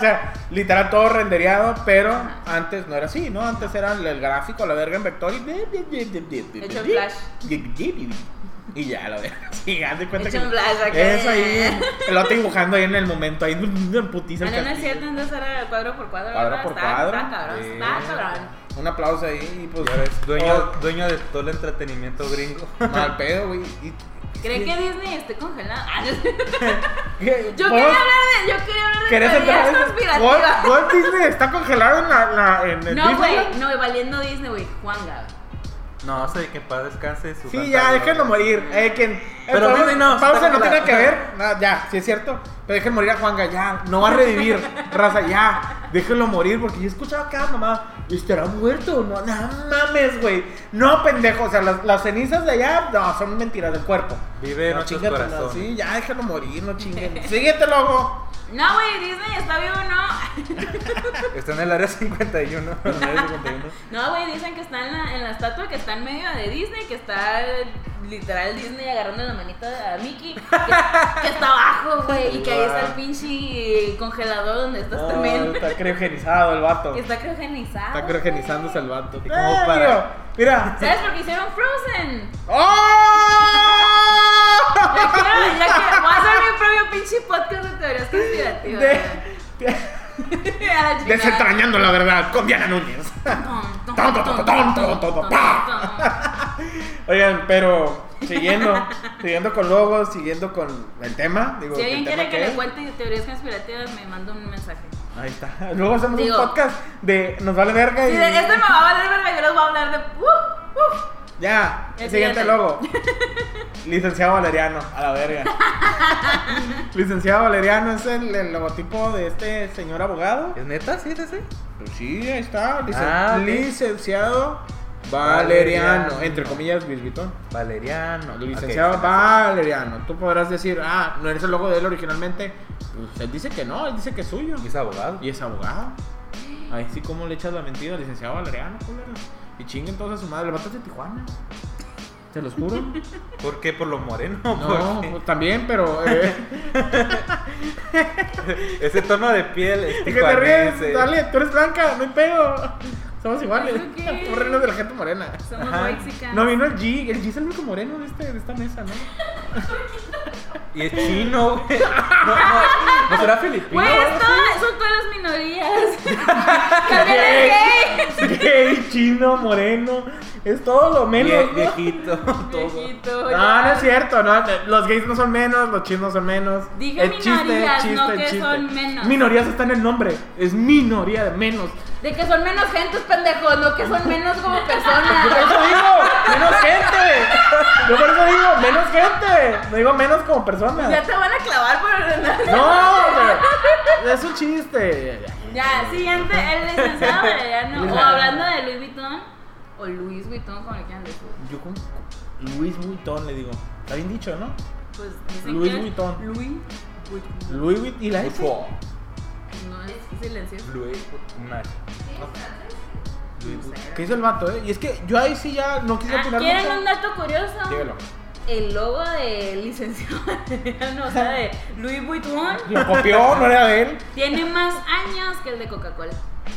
literal todo rendereado, pero antes no era así, ¿no? Antes era el gráfico, la verga en vector y... Hecho en Flash. Y ya, la verga. Sí, haz de cuenta Hecho en Flash, acá. eso ahí, lo estoy dibujando ahí en el momento, ahí en putiza el No es castillo. cierto, entonces era cuadro por cuadro. Cuadro ¿verdad? por Está cuadro. cabrón, Sí. está cabrón. Un aplauso ahí y pues... Ya ves, dueño de todo el entretenimiento gringo. Mal pedo, güey. ¿Cree que Disney esté congelado? Ah, no. ¿Qué? Yo quería hablar de ¿Querés teorías entrar? conspirativas. Walt Disney está congelado en el No, güey, Disneyland. no, valiendo Disney, güey. Juanga. No, sé que en paz descanse su Sí, santa ya, gloria. déjenlo morir. Pero pausa, Disney no, pausa, está no tiene congelado. que ver. No, ya, sí es cierto. Pero dejen morir a Juanga, ya. No va a revivir. Raza, ya. Déjenlo morir porque yo he escuchado acá, mamá. ¿Estará muerto? No, no mames, güey. No, pendejo. O sea, las cenizas de allá, no, son mentiras del cuerpo. Vive en No, nuestros chíngate, corazones. sí, ya, déjenlo morir, no chinguen. Síguete, loco. No, güey, Disney está vivo, ¿no? Está en el área 51. No, güey, dicen que está en la estatua que está en medio de Disney, que está literal Disney agarrando la manita a Mickey, que está abajo, güey, y que ahí está el pinche congelador donde estás No, también. está criogenizado el vato. Que está criogenizándose. Está criogenizándose el vato. Y como para- Mira. ¿Sabes por qué hicieron Frozen? ¡Oh! Ya quiero, voy a hacer mi propio pinche podcast de teorías conspirativas. A la chingada. Desentrañando la verdad con Diana Núñez. Oigan, pero siguiendo con logos, siguiendo con el tema. Digo, Si alguien el tema quiere que le es. cuente teorías conspirativas, me manda un mensaje. Ahí está. Luego hacemos Digo- un podcast de Nos Vale Verga y. Si de este me va a valer verga, yo les voy a hablar de. Ya, El siguiente siguiente. logo. Licenciado Valeriano, a la verga. Licenciado Valeriano es el logotipo de este señor abogado. ¿Es neta? ¿Sí es ese? Pues sí, ahí está. Ok. Valeriano. Licenciado Valeriano, entre comillas, Luis Vuitton. Valeriano. Licenciado Ok. Valeriano. Tú podrás decir, no eres el logo de él originalmente. Pues él dice que no, él dice que es suyo. ¿Y es abogado? Y es abogado. Ahí sí, ¿cómo le echas la mentira, licenciado Valeriano, culero? Y chinguen todos a su madre. El vato es de Tijuana. Te los juro. ¿Por qué? ¿Por lo moreno? No, ¿Por qué? pues, también, pero. Ese tono de piel es Que te ríes, tijuanense. dale, tú eres blanca, no hay pedo. Somos iguales. ¿Eso qué? Somos reinos de la gente morena. Somos Ajá. mexicanos. No vino el G es el único moreno de esta mesa, ¿no? Y es chino, güey. No será filipino. Güey, algo así? son todas las minorías. También es gay. Gay, chino, moreno. Es todo lo menos. ¿no? Viejito, todo. Viejito, No, ya. no es cierto, no, los gays no son menos, los chinos son menos. Dije minorías, no que son menos. Minorías está en el nombre, es minoría de menos. De que son menos gentes, pendejos, no que son menos como Yo por personas. eso digo, menos gente. Yo por eso digo, menos gente. No digo menos como persona. Ya te van a clavar por No, pero es un chiste. Ya, siguiente, el licenciado Valeriano. O Licenciado. hablando de Louis Vuitton, o Louis Vuitton, como le quieran decir. Yo con Luis Vuitton le digo. Está bien dicho, ¿no? Pues dicen Louis que es Vuitton. Louis Vuitton. Louis Vuitton. ¿Y la S? Vuitton. No es silencioso. Louis Vuitton. ¿Qué hizo el vato, eh? Y es que yo ahí sí ya no quise opinar ¿Quieren mucho. un dato curioso? Dígalo. El logo de licenciado Valeriano, o sea, de Louis Vuitton, Lo copió, no era de él. tiene más años que el de Coca-Cola.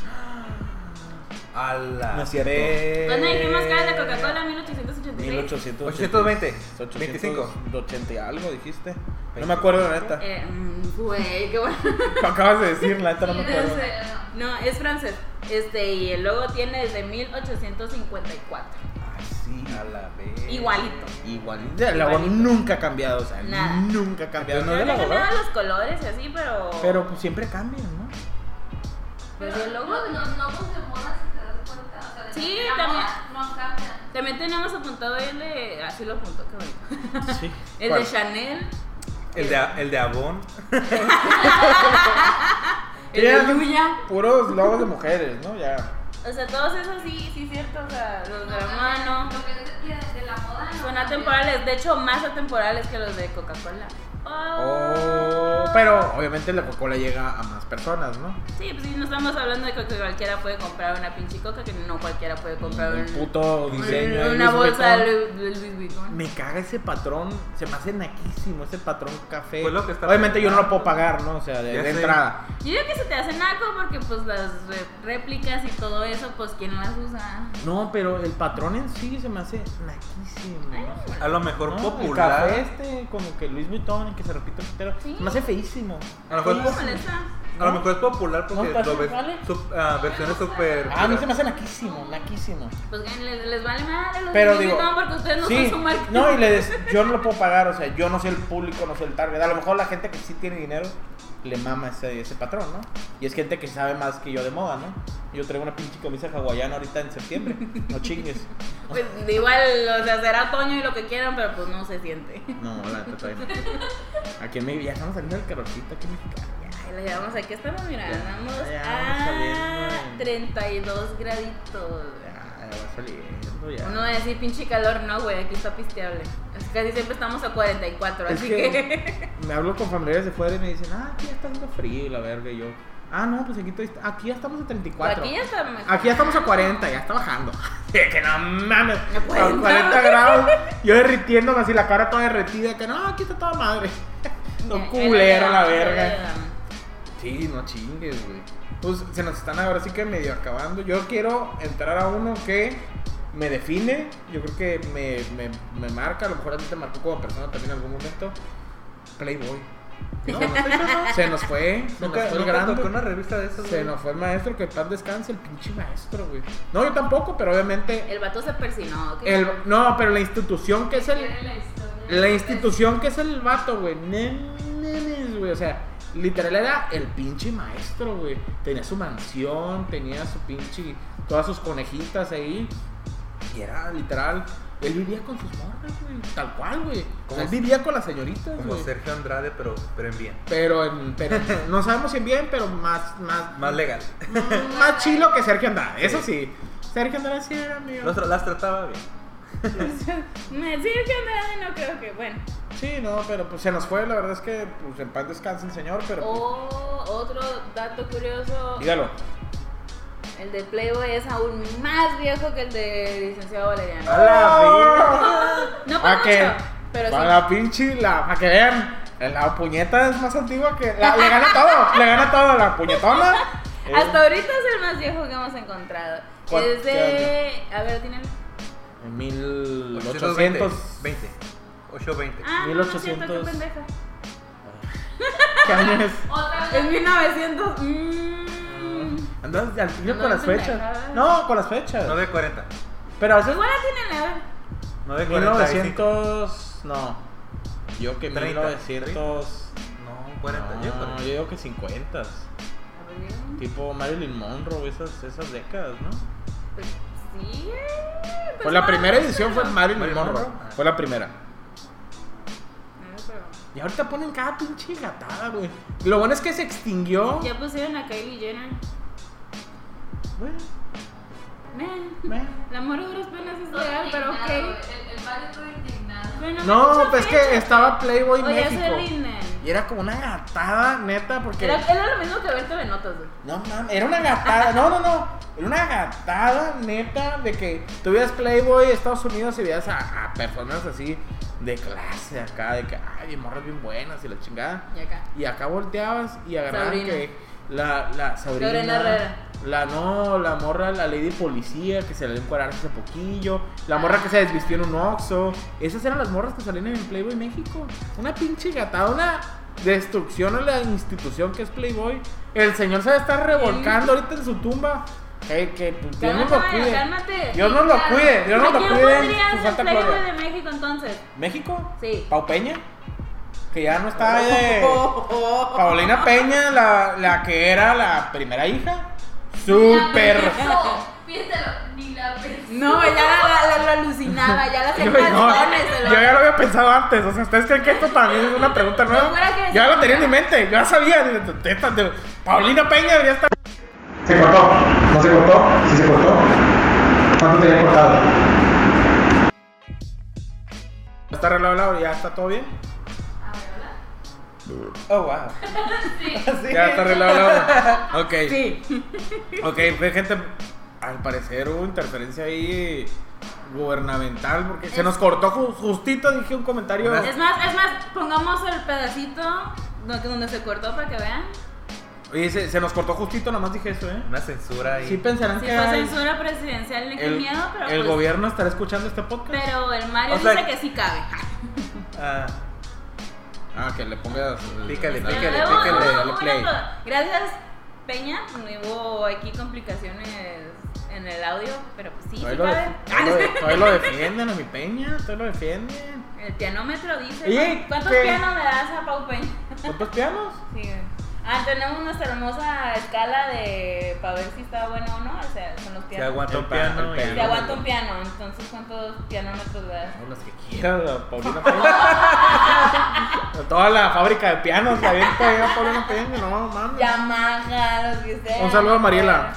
A la No es cierto. ¿Cuándo dijimos que era el de Coca-Cola? 1886. 1820. 25. 80 y algo dijiste. No me acuerdo, la neta. Güey, qué bueno. Lo acabas de decir, la neta no me acuerdo. No, es francés. Y el logo tiene desde 1854. Sí. A la vez. Igualito. Igual. El logo nunca ha cambiado, o sea, Nada. nunca ha cambiado. ¿No No de le la cambiaban abogada? los colores y así, pero. Pero pues siempre cambian, ¿no? Pues el logo. No, no, no, pues de moda si te das cuenta. O sea, de Sí, la también. moda no cambia. También tenemos apuntado el de. Así lo apuntó, qué bonito. Sí. El de Chanel. El de Avon. El de Luya. Puros logos de mujeres, ¿no? Ya. O sea, todos esos sí, sí, cierto. O sea, los de la mano. Lo que es de la moda no Son cambia. atemporales, de hecho, más atemporales que los de Coca-Cola. Pero obviamente la Coca-Cola llega a más personas, ¿no? Sí, pues sí, no estamos hablando de que cualquiera puede comprar una pinche coca, que no cualquiera puede comprar Un puto diseño de una Louis bolsa Vuitton. de Louis Vuitton. Me caga ese patrón, se me hace naquísimo ese patrón café. Pues lo que está Obviamente yo no lo pensando. puedo pagar, ¿no? O sea, Ya de sé. entrada. Yo digo que se te hace naco porque pues las réplicas y todo eso, pues ¿quién las usa? No, pero el patrón en sí se me hace naquísimo. No sé. A lo mejor No, popular. el café como que Louis Vuitton, que se repite entero. Sí. Se me hace feísimo. A lo mejor ¿Cómo molesta? A lo mejor es popular porque No, lo ves ¿vale? versiones súper. Ah, a mí se me hace naquísimo, naquísimo. Pues que les vale madre los Pero Louis digo, Vuitton porque ustedes no sí, son su marca. no, yo no lo puedo pagar, o sea, yo no soy el público, no soy el target. A lo mejor la gente que sí tiene dinero le mama ese patrón, ¿no? Y es gente que sabe más que yo de moda, ¿no? Yo traigo una pinche camisa hawaiana ahorita en septiembre, no chingues. Pues igual, o sea, será otoño y lo que quieran, pero pues no se siente. No, la neta todavía no. Aquí en México ya estamos saliendo del calorcito aquí en México. Ay, la llevamos aquí, estamos, mira, Ya, vamos ya a vamos saliendo en- 32 graditos. Ya va saliendo ya. Uno va a decir pinche calor, no, güey, aquí está pisteable. Casi siempre estamos a 44, Es así que que... me hablo con familiares de fuera y me dicen, aquí ya está haciendo frío y la verga. Y yo, no, pues aquí ya estamos a 34. Aquí ya está mejor. Aquí ya estamos a 40, ya está bajando. Que no mames, A a 40. 40 grados. Yo derritiéndome así, la cara toda derretida. Que no, aquí está toda madre. Todo Ya, culero ya, la ya, verga. ya. Sí, no chingues, güey. Pues se nos están ahora sí que medio acabando. Yo quiero entrar a uno que me define. Yo creo que me marca. A lo mejor a ti te marcó como persona también en algún momento. Playboy. No, se nos fue. Nunca el nunca grande. tocó una revista de esas. Se güey. nos fue el maestro, que en paz descanse, el pinche maestro, güey. No, yo tampoco, pero obviamente. El vato se persinó. ¿qué? No, pero la institución que es el. Tiene la historia. La institución que es el vato, güey. Nenes, güey. O sea, literal era el pinche maestro, güey. Tenía su mansión, tenía su pinche. Todas sus conejitas ahí. Y era literal. Él vivía con sus morras, güey. Tal cual, güey. O sea, él vivía con las señoritas, Como güey. Sergio Andrade, pero en bien. Pero no sabemos si en bien, pero más Más legal. más chilo que Sergio Andrade, eso sí. Sergio Andrade sí era amigo. Las trataba bien. Sí, que no creo que, bueno. Sí, no, pero pues se nos fue, la verdad es que pues en paz descanse el señor, pero pues, Otro dato curioso. dígalo. El de Playboy es aún más viejo que el de Licenciado Valeriano. A la No por ¿Para mucho, qué? pero Para sí. la pinche, para que vean, la puñeta es más antigua que. Le gana todo, la puñetona. Hasta ahorita es el más viejo que hemos encontrado. ¿Cuál- Es qué de... A ver, ¿tienen? En 1800. 20. 820. Ah, no, no es cierto, 1800. qué pendeja. ¿Qué año es? Otra vez. En 1900. Andas al tiro No, con las pendeja. fechas. No, con las fechas. No de 40. Pero a veces. Igual la tienen, a ver. No de 45. 1900. No. Yo que 30, 1900. No, 40. Yo No, 40. yo digo que 50. A ver, Tipo Marilyn Monroe, esas décadas, ¿no? pues sí. Pues Fue la no, primera no, edición, no. fue Marilyn Marilyn Monroe. Monroe. Fue la primera. No, pero- Y ahorita ponen cada pinche gatada, güey. Lo bueno es que se extinguió. Ya pusieron a Kylie Jenner. Bueno, Meh. La morra de duras penas es Todo legal, pero indignado, ok. güey. El Mario todo indignado. Bueno, no, mucha pues es fecha. que estaba Playboy Oye, México. se rinden. Y era como una gatada, neta, porque. Era lo mismo que verte de notas, güey. No mames, era una gatada, no. Era una gatada, neta, de que tú veías Playboy Estados Unidos y veías a personas así de clase acá, de que, ay, morras bien buenas y la chingada. Y acá. Y acá volteabas y agarraban Sabrina. que la Sabrina. Lorena Herrera. La morra, la lady policía que se le dio encuadrar hace poquillo. La morra que se desvistió en un Oxxo. Esas eran las morras que salían en Playboy México. Una pinche gatada, una destrucción a la institución que es Playboy. El señor se va a estar revolcando ahorita en su tumba. Que pues, Dios nos lo Cálmate, cuide. cálmate. Dios nos lo cuide. Dios nos ¿A lo quién cuide. en podría su ser santa Playboy gloria. de México entonces? ¿México? Sí. Pau Peña. Que ya no está de. Paulina Peña, la que era la primera hija. Súper. No, piénsalo, ni la pensé. No, ya lo alucinaba, ya la hacía No, calzones. yo ya lo había pensado antes. O sea, ¿ustedes creen que esto también es una pregunta nueva? No fuera que Ya sí. lo tenía en mi mente. Yo ya sabía. Paulina Peña debería estar. ¿Se cortó? ¿No se cortó? ¿Sí se cortó? ¿Cuánto tenía cortado? ¿Está arreglado? ¿Ya está todo bien? A ver, hola. Oh, wow. Sí. Ya está arreglado. Ok. Sí. Ok, pues gente, al parecer hubo interferencia ahí gubernamental porque se nos cortó justito, dije un comentario. Es más, pongamos el pedacito donde se cortó para que vean. Oye, se nos cortó justito, nomás dije eso, ¿eh? Una censura ahí. Sí pensarán Si que fue hay- censura presidencial, qué el, miedo, pero el pues, gobierno estará escuchando este podcast. Pero el Mario O sea, dice que sí cabe. Ah, Que le pongas. Pícale, Pero pícale, luego, pícale, luego, dale play. bueno, gracias, Peña. Hubo aquí complicaciones en el audio, pero pues sí, sí cabe. Todavía lo defienden a mi Peña, todavía lo defienden. El pianómetro dice. Oye, ¿Cuántos ¿qué? pianos le das a Pau Peña? ¿Cuántos pianos? Sí. Tenemos nuestra hermosa escala de para ver si está bueno o no. O sea, son los se pianos. aguanta un El piano. piano. Se aguanta un piano, entonces ¿cuántos pianómetros le das? No, los que quieras, la Paulina Peña. Toda la fábrica de pianos la avienta ahí a Paulina Peña, no mames. Yamaha, los que sean. Un saludo a Mariela.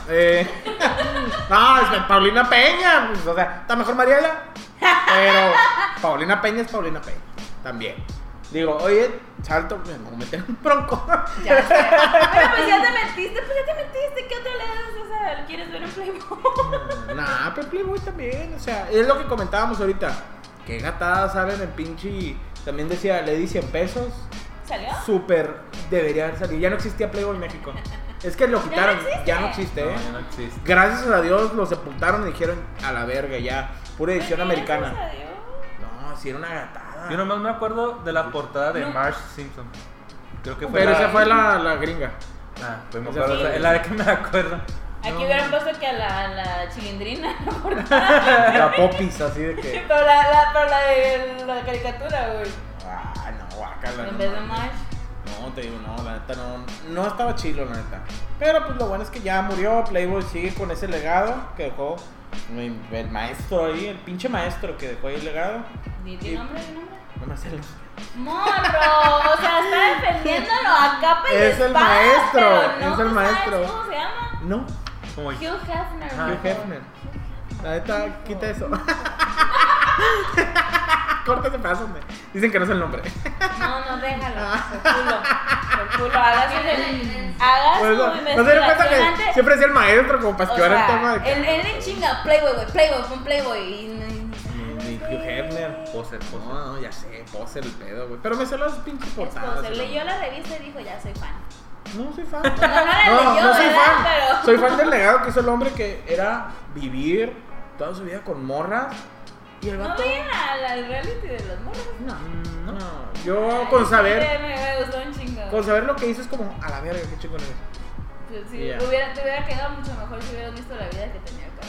No, es que Paulina Peña. Pues, o sea, está mejor Mariela. Pero Paulina Peña es Paulina Peña. También. Digo, oye, salto, me voy a meter un bronco. Ya sé. Pero pues ya te metiste, ¿qué otra le das? O sea, ¿quieres ver un Playboy? Nah, pero Playboy también. O sea, es lo que comentábamos ahorita. Qué gatadas salen en pinche. También decía, le di 100 pesos. ¿Salió? Súper debería haber salido. Ya no existía Playboy en México. Es que lo quitaron, existe? ya no existe, No, ¿eh? ya no existe. Gracias a Dios lo sepultaron y dijeron a la verga ya. Pura edición Pues, americana. gracias a Dios. No, sí era una gatada. Yo nomás me acuerdo de la portada de No. Marge Simpson. Creo que fue Pero la... esa fue la gringa. Ah, pues me Esa acuerdo. fue- Es la de que me acuerdo. Aquí No. hubieran puesto que a la chilindrina, la portada. La popis, así de que. Pero la de la caricatura, güey. Ah, no, guácala. En no vez de mames. Marge. No, te digo, no, la neta no estaba chilo, la neta. Pero pues lo bueno es que ya murió, Playboy sigue con ese legado que dejó el maestro ahí, el pinche maestro que dejó ahí el legado. Di Sí. nombre. No me sé el- Morro, o sea, está defendiéndolo a capa y Es el espada, maestro, pero no es el sabes maestro. ¿Cómo se llama? No, Como Hugh Hefner. Ah. Hugh Hefner. La neta, quita eso. Corta ese pedazo, hombre. Dicen que no es el nombre. No, déjalo. Por culo, haga su Pues, no, investigación no se dieron cuenta que antes. siempre decía el maestro como para O esquivar el sea, tema de que. él en chinga, Playboy, güey, Playboy, pon Playboy. Ni Hugh Hefner. Poser, poser. No, ya sé, poser el pedo, güey. Pero me sé las pinches portadas. Se leyó la revista y dijo, ya soy fan. No soy fan. No la leyó, no soy ¿verdad? fan. Pero... Soy fan del legado que hizo el hombre que era vivir toda su vida con morras. Y el ¿No vato. veían al reality de los morros? No, No. no. Yo con saber. Me gustó un chingo. Con saber lo que hizo es como a la verga, qué chingón eres. Pues sí, Ya. te hubiera quedado mucho mejor si hubieras visto la vida que tenía acá.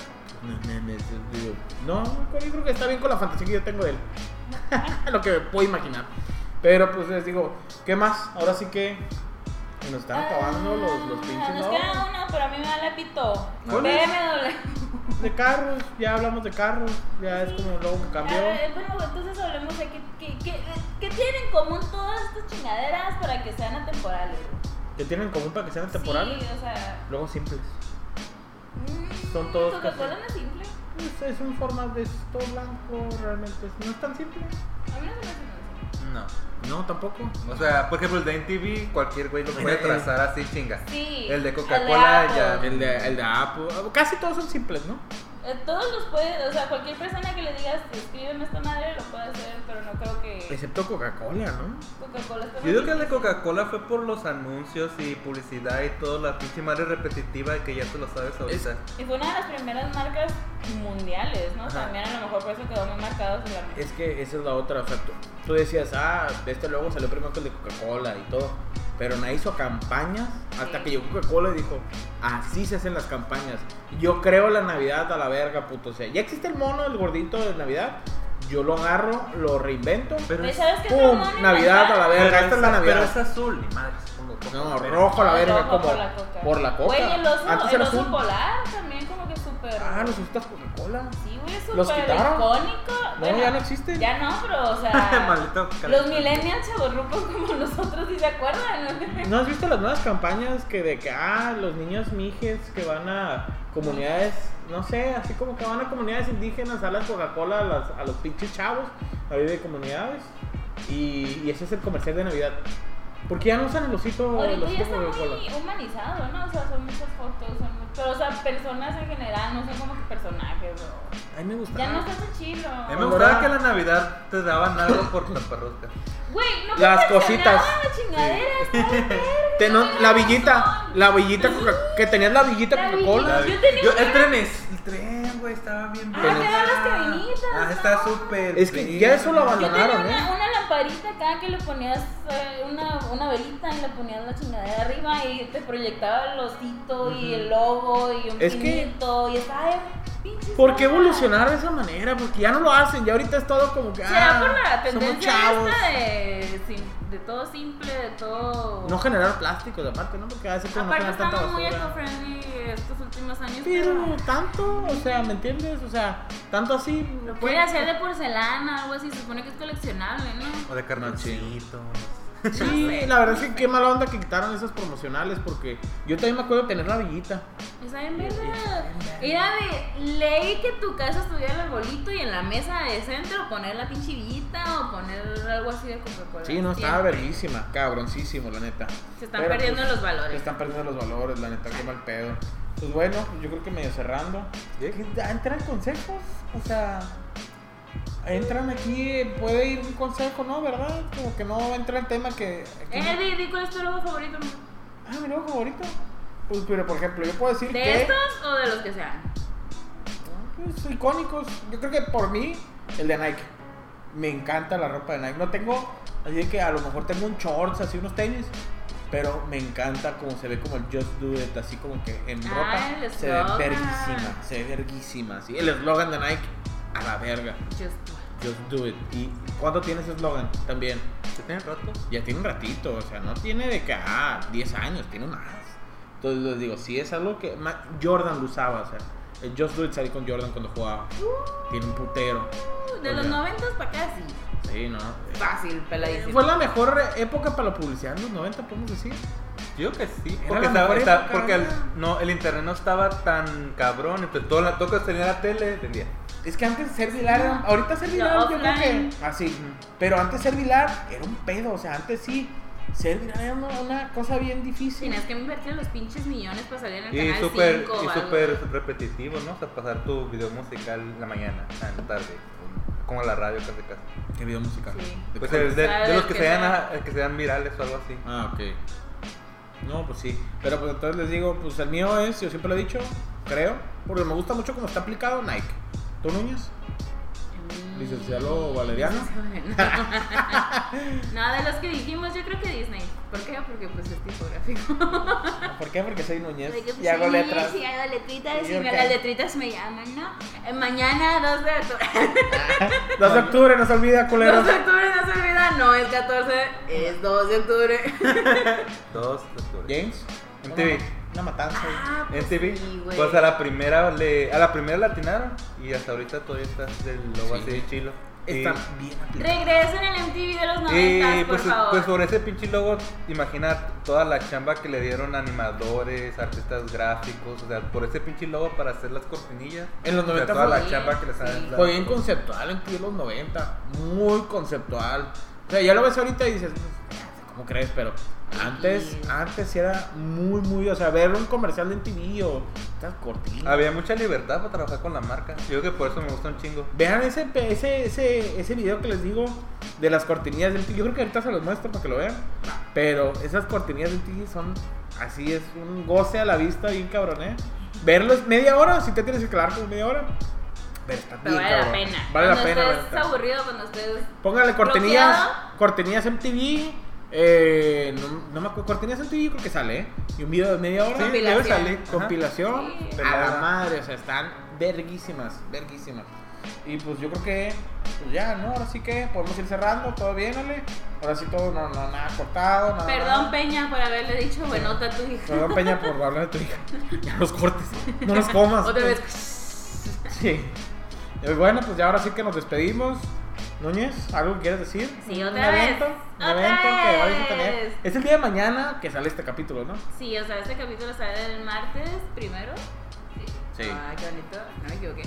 No, yo creo que está bien con la fantasía que yo tengo de él. Lo que puedo imaginar. Pero pues les digo, ¿qué más? Ahora sí que nos están acabando los pinches. Nos ¿no? queda uno, pero a mí me vale pito. ¿Cuál es? BMW. De carros, ya hablamos de carros, ya es como luego que cambió. Bueno, entonces hablemos de qué tienen en común todas estas chingaderas para que sean atemporales. Que tienen en común para que sean temporales. Sí, o sea. Luego simples. Son todos Coca-Cola casi- no es simple. Es un formato de esto blanco, realmente no es tan simple. A mí no se me hace nada simple. No. No, tampoco. O sea, por ejemplo, el de NTV, cualquier güey lo puede trazar así, chinga. Sí. El de el de Coca-Cola Apple. ya. El de Apple, casi todos son simples, ¿no? Todos los puede, o sea, cualquier persona que le digas escríbeme esta madre lo puede hacer, pero no creo que Excepto Coca-Cola, ¿no? Coca-Cola está Yo digo que el de difícil. Coca-Cola fue por los anuncios y publicidad y todo, la pinche madre repetitiva que ya te lo sabes ahorita. Y fue una de las primeras marcas mundiales, ¿no? Ajá. También a lo mejor por eso quedó muy marcado en la mente. Es que esa es la otra, o sea, tú decías, este luego salió primero que el de Coca-Cola y todo, pero nadie hizo campañas hasta Sí. que llegó Coca-Cola y dijo, así se hacen las campañas. Yo creo la Navidad a la verga, puto, o sea, ya existe el mono, el gordito de Navidad, yo lo agarro, lo reinvento, Pero ¿Ves? es, ¿Sabes qué ¡pum! otro mono Navidad a la verga, pero esta es la Navidad. Pero es azul, ni madre. supongo, No, pero- rojo a la verga, Rojo como por la coca. Güey, el oso, Antes el era oso azul. polar también como que súper... Ah, los ositos Coca-Cola. Sí, güey, es ¿Los súper quitaron? icónico. No, ya no existen. Ya no, pero o sea... Maldito los calentón. millennials chavorrucos como nosotros, ¿sí se acuerdan? ¿No has visto las nuevas campañas que de que, los niños mijes que van a comunidades, no sé, así como que van a comunidades indígenas a las Coca-Cola a los pinches chavos, ahí de comunidades? Y ese es el comercial de Navidad. Porque ya no usan el osito. Ahorita ya está Coca-Cola. muy humanizado, ¿no? O sea, son muchas fotos, pero, o sea, personas en general, no son como que personajes, o... A mí me gusta. Ya no está tan chilo. A mí me gustaba que en la Navidad te daban algo por taparrosca. Güey, no Las cositas. La chingadera, está de verga. La villita, que tenías la villita La Coca-Cola. Yo tenía El tren, güey, estaba bien. Ah, que eran las cabinitas. Ah, ¿no? está súper. Es que bien. ya eso lo Yo abandonaron, tenía una lamparita acá que le ponías una velita y le ponías la chingadera arriba y te proyectaba el osito y el logo y un Es que- pinito y estaba de pinche. ¿Por qué sana. evolucionar de esa manera? Porque ya no lo hacen, ya ahorita es todo como que. Será por la somos tendencia chavos. esta de todo simple, de todo. No generar plásticos, aparte, ¿no? Porque a veces como no Aparte generar tanta estamos muy basura. eco-friendly estos últimos años. Pero tanto, o sea, ¿me entiendes? O sea, tanto así. Lo puede hacer de porcelana, algo así, se supone que es coleccionable, ¿no? O de cartoncitos. Sí, la verdad es que qué mala onda que quitaron esas promocionales porque yo también me acuerdo de tener la villita. Está bien verga. Era de ley que tu casa estuviera el arbolito y en la mesa de centro poner la pinche villita o poner algo así de Coca-Cola. Sí, no, estaba Siempre. verguísima, cabroncísimo, la neta. Se están Pero, perdiendo pues, los valores. Se están perdiendo los valores, la neta, qué mal pedo. Pues bueno, yo creo que medio cerrando. ¿Entran consejos? O sea, entran aquí, puede ir un consejo, ¿no? ¿Verdad? Como que no entra el tema que... Di cuál es tu logo favorito. Mi logo favorito. Pues, pero por ejemplo, yo puedo decir ¿De que... estos o de los que sean? Pues icónicos. Yo creo que por mí, el de Nike. Me encanta la ropa de Nike. No tengo, así de que a lo mejor tengo un shorts, así unos tenis. Pero me encanta como se ve como el Just Do It, así como que en ropa el se ve eslogan. verguísima, se ve verguísima. ¿Sí? El eslogan de Nike, a la verga. Just Do It. ¿Y cuánto tiene ese eslogan? También. ¿Se tiene rato? Ya tiene un ratito, o sea, no tiene de que, 10 años, tiene más. Entonces les digo, sí es algo que Jordan lo usaba, o sea, el Just Do It salí con Jordan cuando jugaba. Tiene un putero. De los 90 para acá, sí. Sí, ¿no? Fácil, peladísimo. Fue la mejor época para la publicidad en los 90, podemos decir. Yo que sí, Era porque, la mejor época, porque ¿no? el internet no estaba tan cabrón, entonces todo que tenía la tele vendía. Es que antes ser viral era, ahorita ser viral yo creo que offline. así, pero antes ser viral era un pedo, o sea, antes sí ser viral era una cosa bien difícil. Tienes que invertir los pinches millones para salir en el Y canal súper 5 o algo. repetitivo, ¿no? O sea, pasar tu video musical en la mañana, en la tarde, como la radio casi casi. ¿Qué video musical? Sí. ¿De Pues qué? de los que que sean virales o algo así. Ah, ok. No, pues sí. Pero pues entonces les digo, pues el mío es, yo siempre lo he dicho, creo, porque me gusta mucho cómo está aplicado Nike. ¿Tú, Núñez? Licenciado Valeriano. No, de los que dijimos, yo creo que Disney. ¿Por qué? Porque pues es tipográfico. ¿Por qué? Porque soy Núñez Porque, pues, y hago sí, letras. Sí, hago letritas ¿Y y yo qué? las letritas me llaman, ¿no? Mañana 2 de octubre. 2 de octubre, no se olvida, 2 culeros. de octubre no se olvida, no es 14, es 2 de octubre. 2 de octubre. James. MTV. Una matanza. Ah, pues MTV, sí, güey. pues a la primera la atinaron y hasta ahorita todavía está del logo Sí. así de chilo. Está bien aplicado. Regresen el MTV de los 90, Y por pues, favor. pues sobre ese pinche logo, imagina toda la chamba que le dieron animadores, artistas gráficos, o sea, por ese pinche logo para hacer las cortinillas. En los O sea, 90 toda fue la chamba que les han sí. dado. Fue bien conceptual en los 90, muy conceptual. O sea, ya lo ves ahorita y dices, ¿cómo crees? Pero antes sí era muy, o sea, ver un comercial de MTV o estas cortinas. Había mucha libertad para trabajar con la marca. Yo creo que por eso me gusta un chingo. Vean ese video que les digo de las cortinillas de MTV. Yo creo que ahorita se los muestro para que lo vean. Pero esas cortinillas de MTV son así, es un goce a la vista bien cabrón, ¿eh? Verlo es media hora, si te tienes que quedar con media hora. Pero está Pero bien, vale la cabrón. pena. Vale la Cuando pena. la estés neta. aburrido, cuando estés... Póngale bloqueado. cortinillas MTV. No me acuerdo, cortinillas MTV creo que sale, ¿eh? Y un video de media hora. Sí, Compilación. debe salir. Ajá. Compilación. Sí. A la madre, o sea, están verguísimas. Y pues yo creo que, pues ya, ¿no? Ahora sí que podemos ir cerrando, todo bien, Ale. Ahora sí todo, no, nada cortado, nada. Perdón, Peña, por haberle dicho buenota a tu hija. Perdón, Peña, por hablar de tu hija. Ya los cortes, no los comas. Otra vez. Sí. Bueno, pues ya ahora sí que nos despedimos. Núñez, ¿algo que quieres decir? Sí, ¿Un otra vez. evento? ¿Un Otra evento que vayas a tener? vez. Es el día de mañana que sale este capítulo, ¿no? Sí, o sea, este capítulo sale el martes primero. Sí. Ay, qué bonito. No me equivoqué.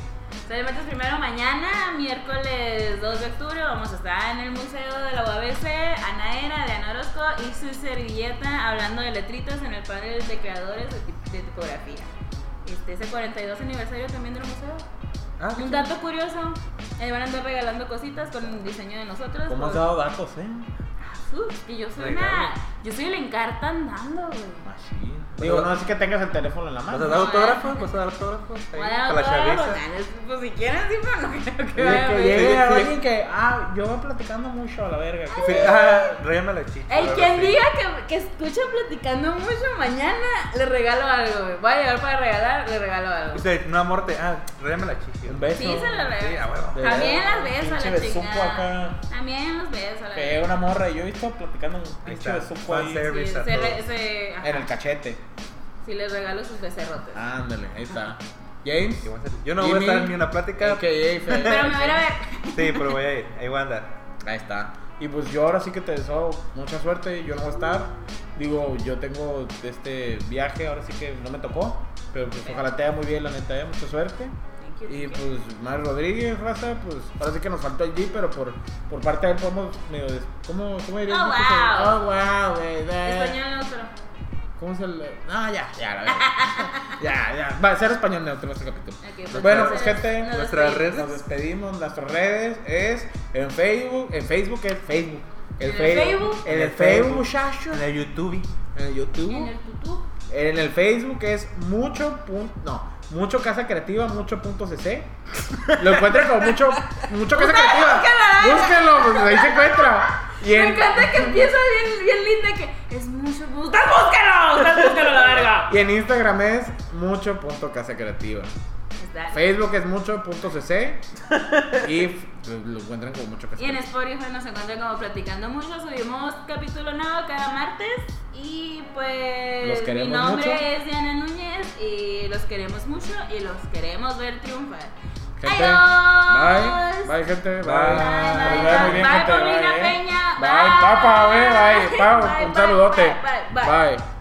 Sale martes primero, mañana, miércoles 2 de octubre, vamos a estar en el Museo de la UABC, Anaera de Ana Orozco y su servilleta hablando de letritas en el panel de creadores de tipografía. Es el 42 aniversario también del museo. Un dato curioso, van a andar regalando cositas con el diseño de nosotros. ¿Cómo has dado datos, Que yo soy Regalo. yo soy el encarta andando, güey. Machín. Digo, no así que tengas el teléfono en la ¿Vas mano. a dar autógrafos? ¿Vas a dar autógrafos? Ahí, Voy a dar para la autógrafos, chaviza. pues si quieren, sí, pero no creo que Oye, vaya a que venir. llegue Sí, sí. alguien que, yo voy platicando mucho a la verga. ¿qué Sí, pedo? rayame la chicha. El algo quien así. diga que escucha platicando mucho, mañana le regalo algo, güey. Voy a llegar para regalar, le regalo algo. Dice, no amorte, rayame la chicha. Un beso. Sí, se lo regalo. Sí, a huevo. De También verdad, las beso a pinche la besuco chingada. acá. También los beso a la Que llega una morra y yo he visto platicando un Ahí pinche está. besuco ahí Fanservice. Sí, a todos. ajá. en el cachete. Sí, les regalo sus becerrotes. Ándale, ahí está. James. ¿Qué voy a hacer? Yo no voy a Jimmy, estar en ni una plática. AKA Fede. Pero me voy a ir a ver. Sí, pero voy a ir. Ahí voy a andar. Ahí está. Y pues yo ahora sí que te deseo mucha suerte. Yo no voy a estar. Digo, yo tengo este viaje, ahora sí que no me tocó. Pero pues ojalá te vaya muy bien, la neta, mucha suerte. Thank you, Y thank you. pues Mario Rodríguez, raza, pues ahora sí que nos faltó el G, pero por parte de él podemos medio ¿cómo dirías? Oh, wow. Oh, wow, güey. Español neutro. ¿Cómo es el...? No, ya, la verdad. ya. Va a ser español neutro este capítulo. Ok, pues Bueno, entonces, pues gente, nos nuestras despedimos. redes. nos despedimos. Nuestras redes es en Facebook es Facebook. ¿En el Facebook? En el Facebook, muchacho. En el YouTube. En el YouTube. En el tutú. En el Facebook es mucho Casa Creativa, mucho.cc. Lo encuentran como mucho Casa Creativa. Búsquenlo, pues ahí se encuentra. Y Me encanta que empieza bien linda que es mucho. ¡Usted búsquelo la verga! Y en Instagram es mucho.casa creativa. Está. Facebook es mucho.cc. Y lo encuentran como mucho Casa Y en Creativa. Spotify nos encuentran como Platicando Mucho. Subimos capítulo nuevo cada martes. Y pues Los mi queremos nombre mucho. es Diana Núñez. Y los queremos mucho y los queremos ver triunfar. Gente, Adiós. bye, gente, bye. Bye. Que les vaya muy bien, Bye, gente, Paulina bye, Peña. Bye, papá, bye, Bye, un saludote. bye. Bye.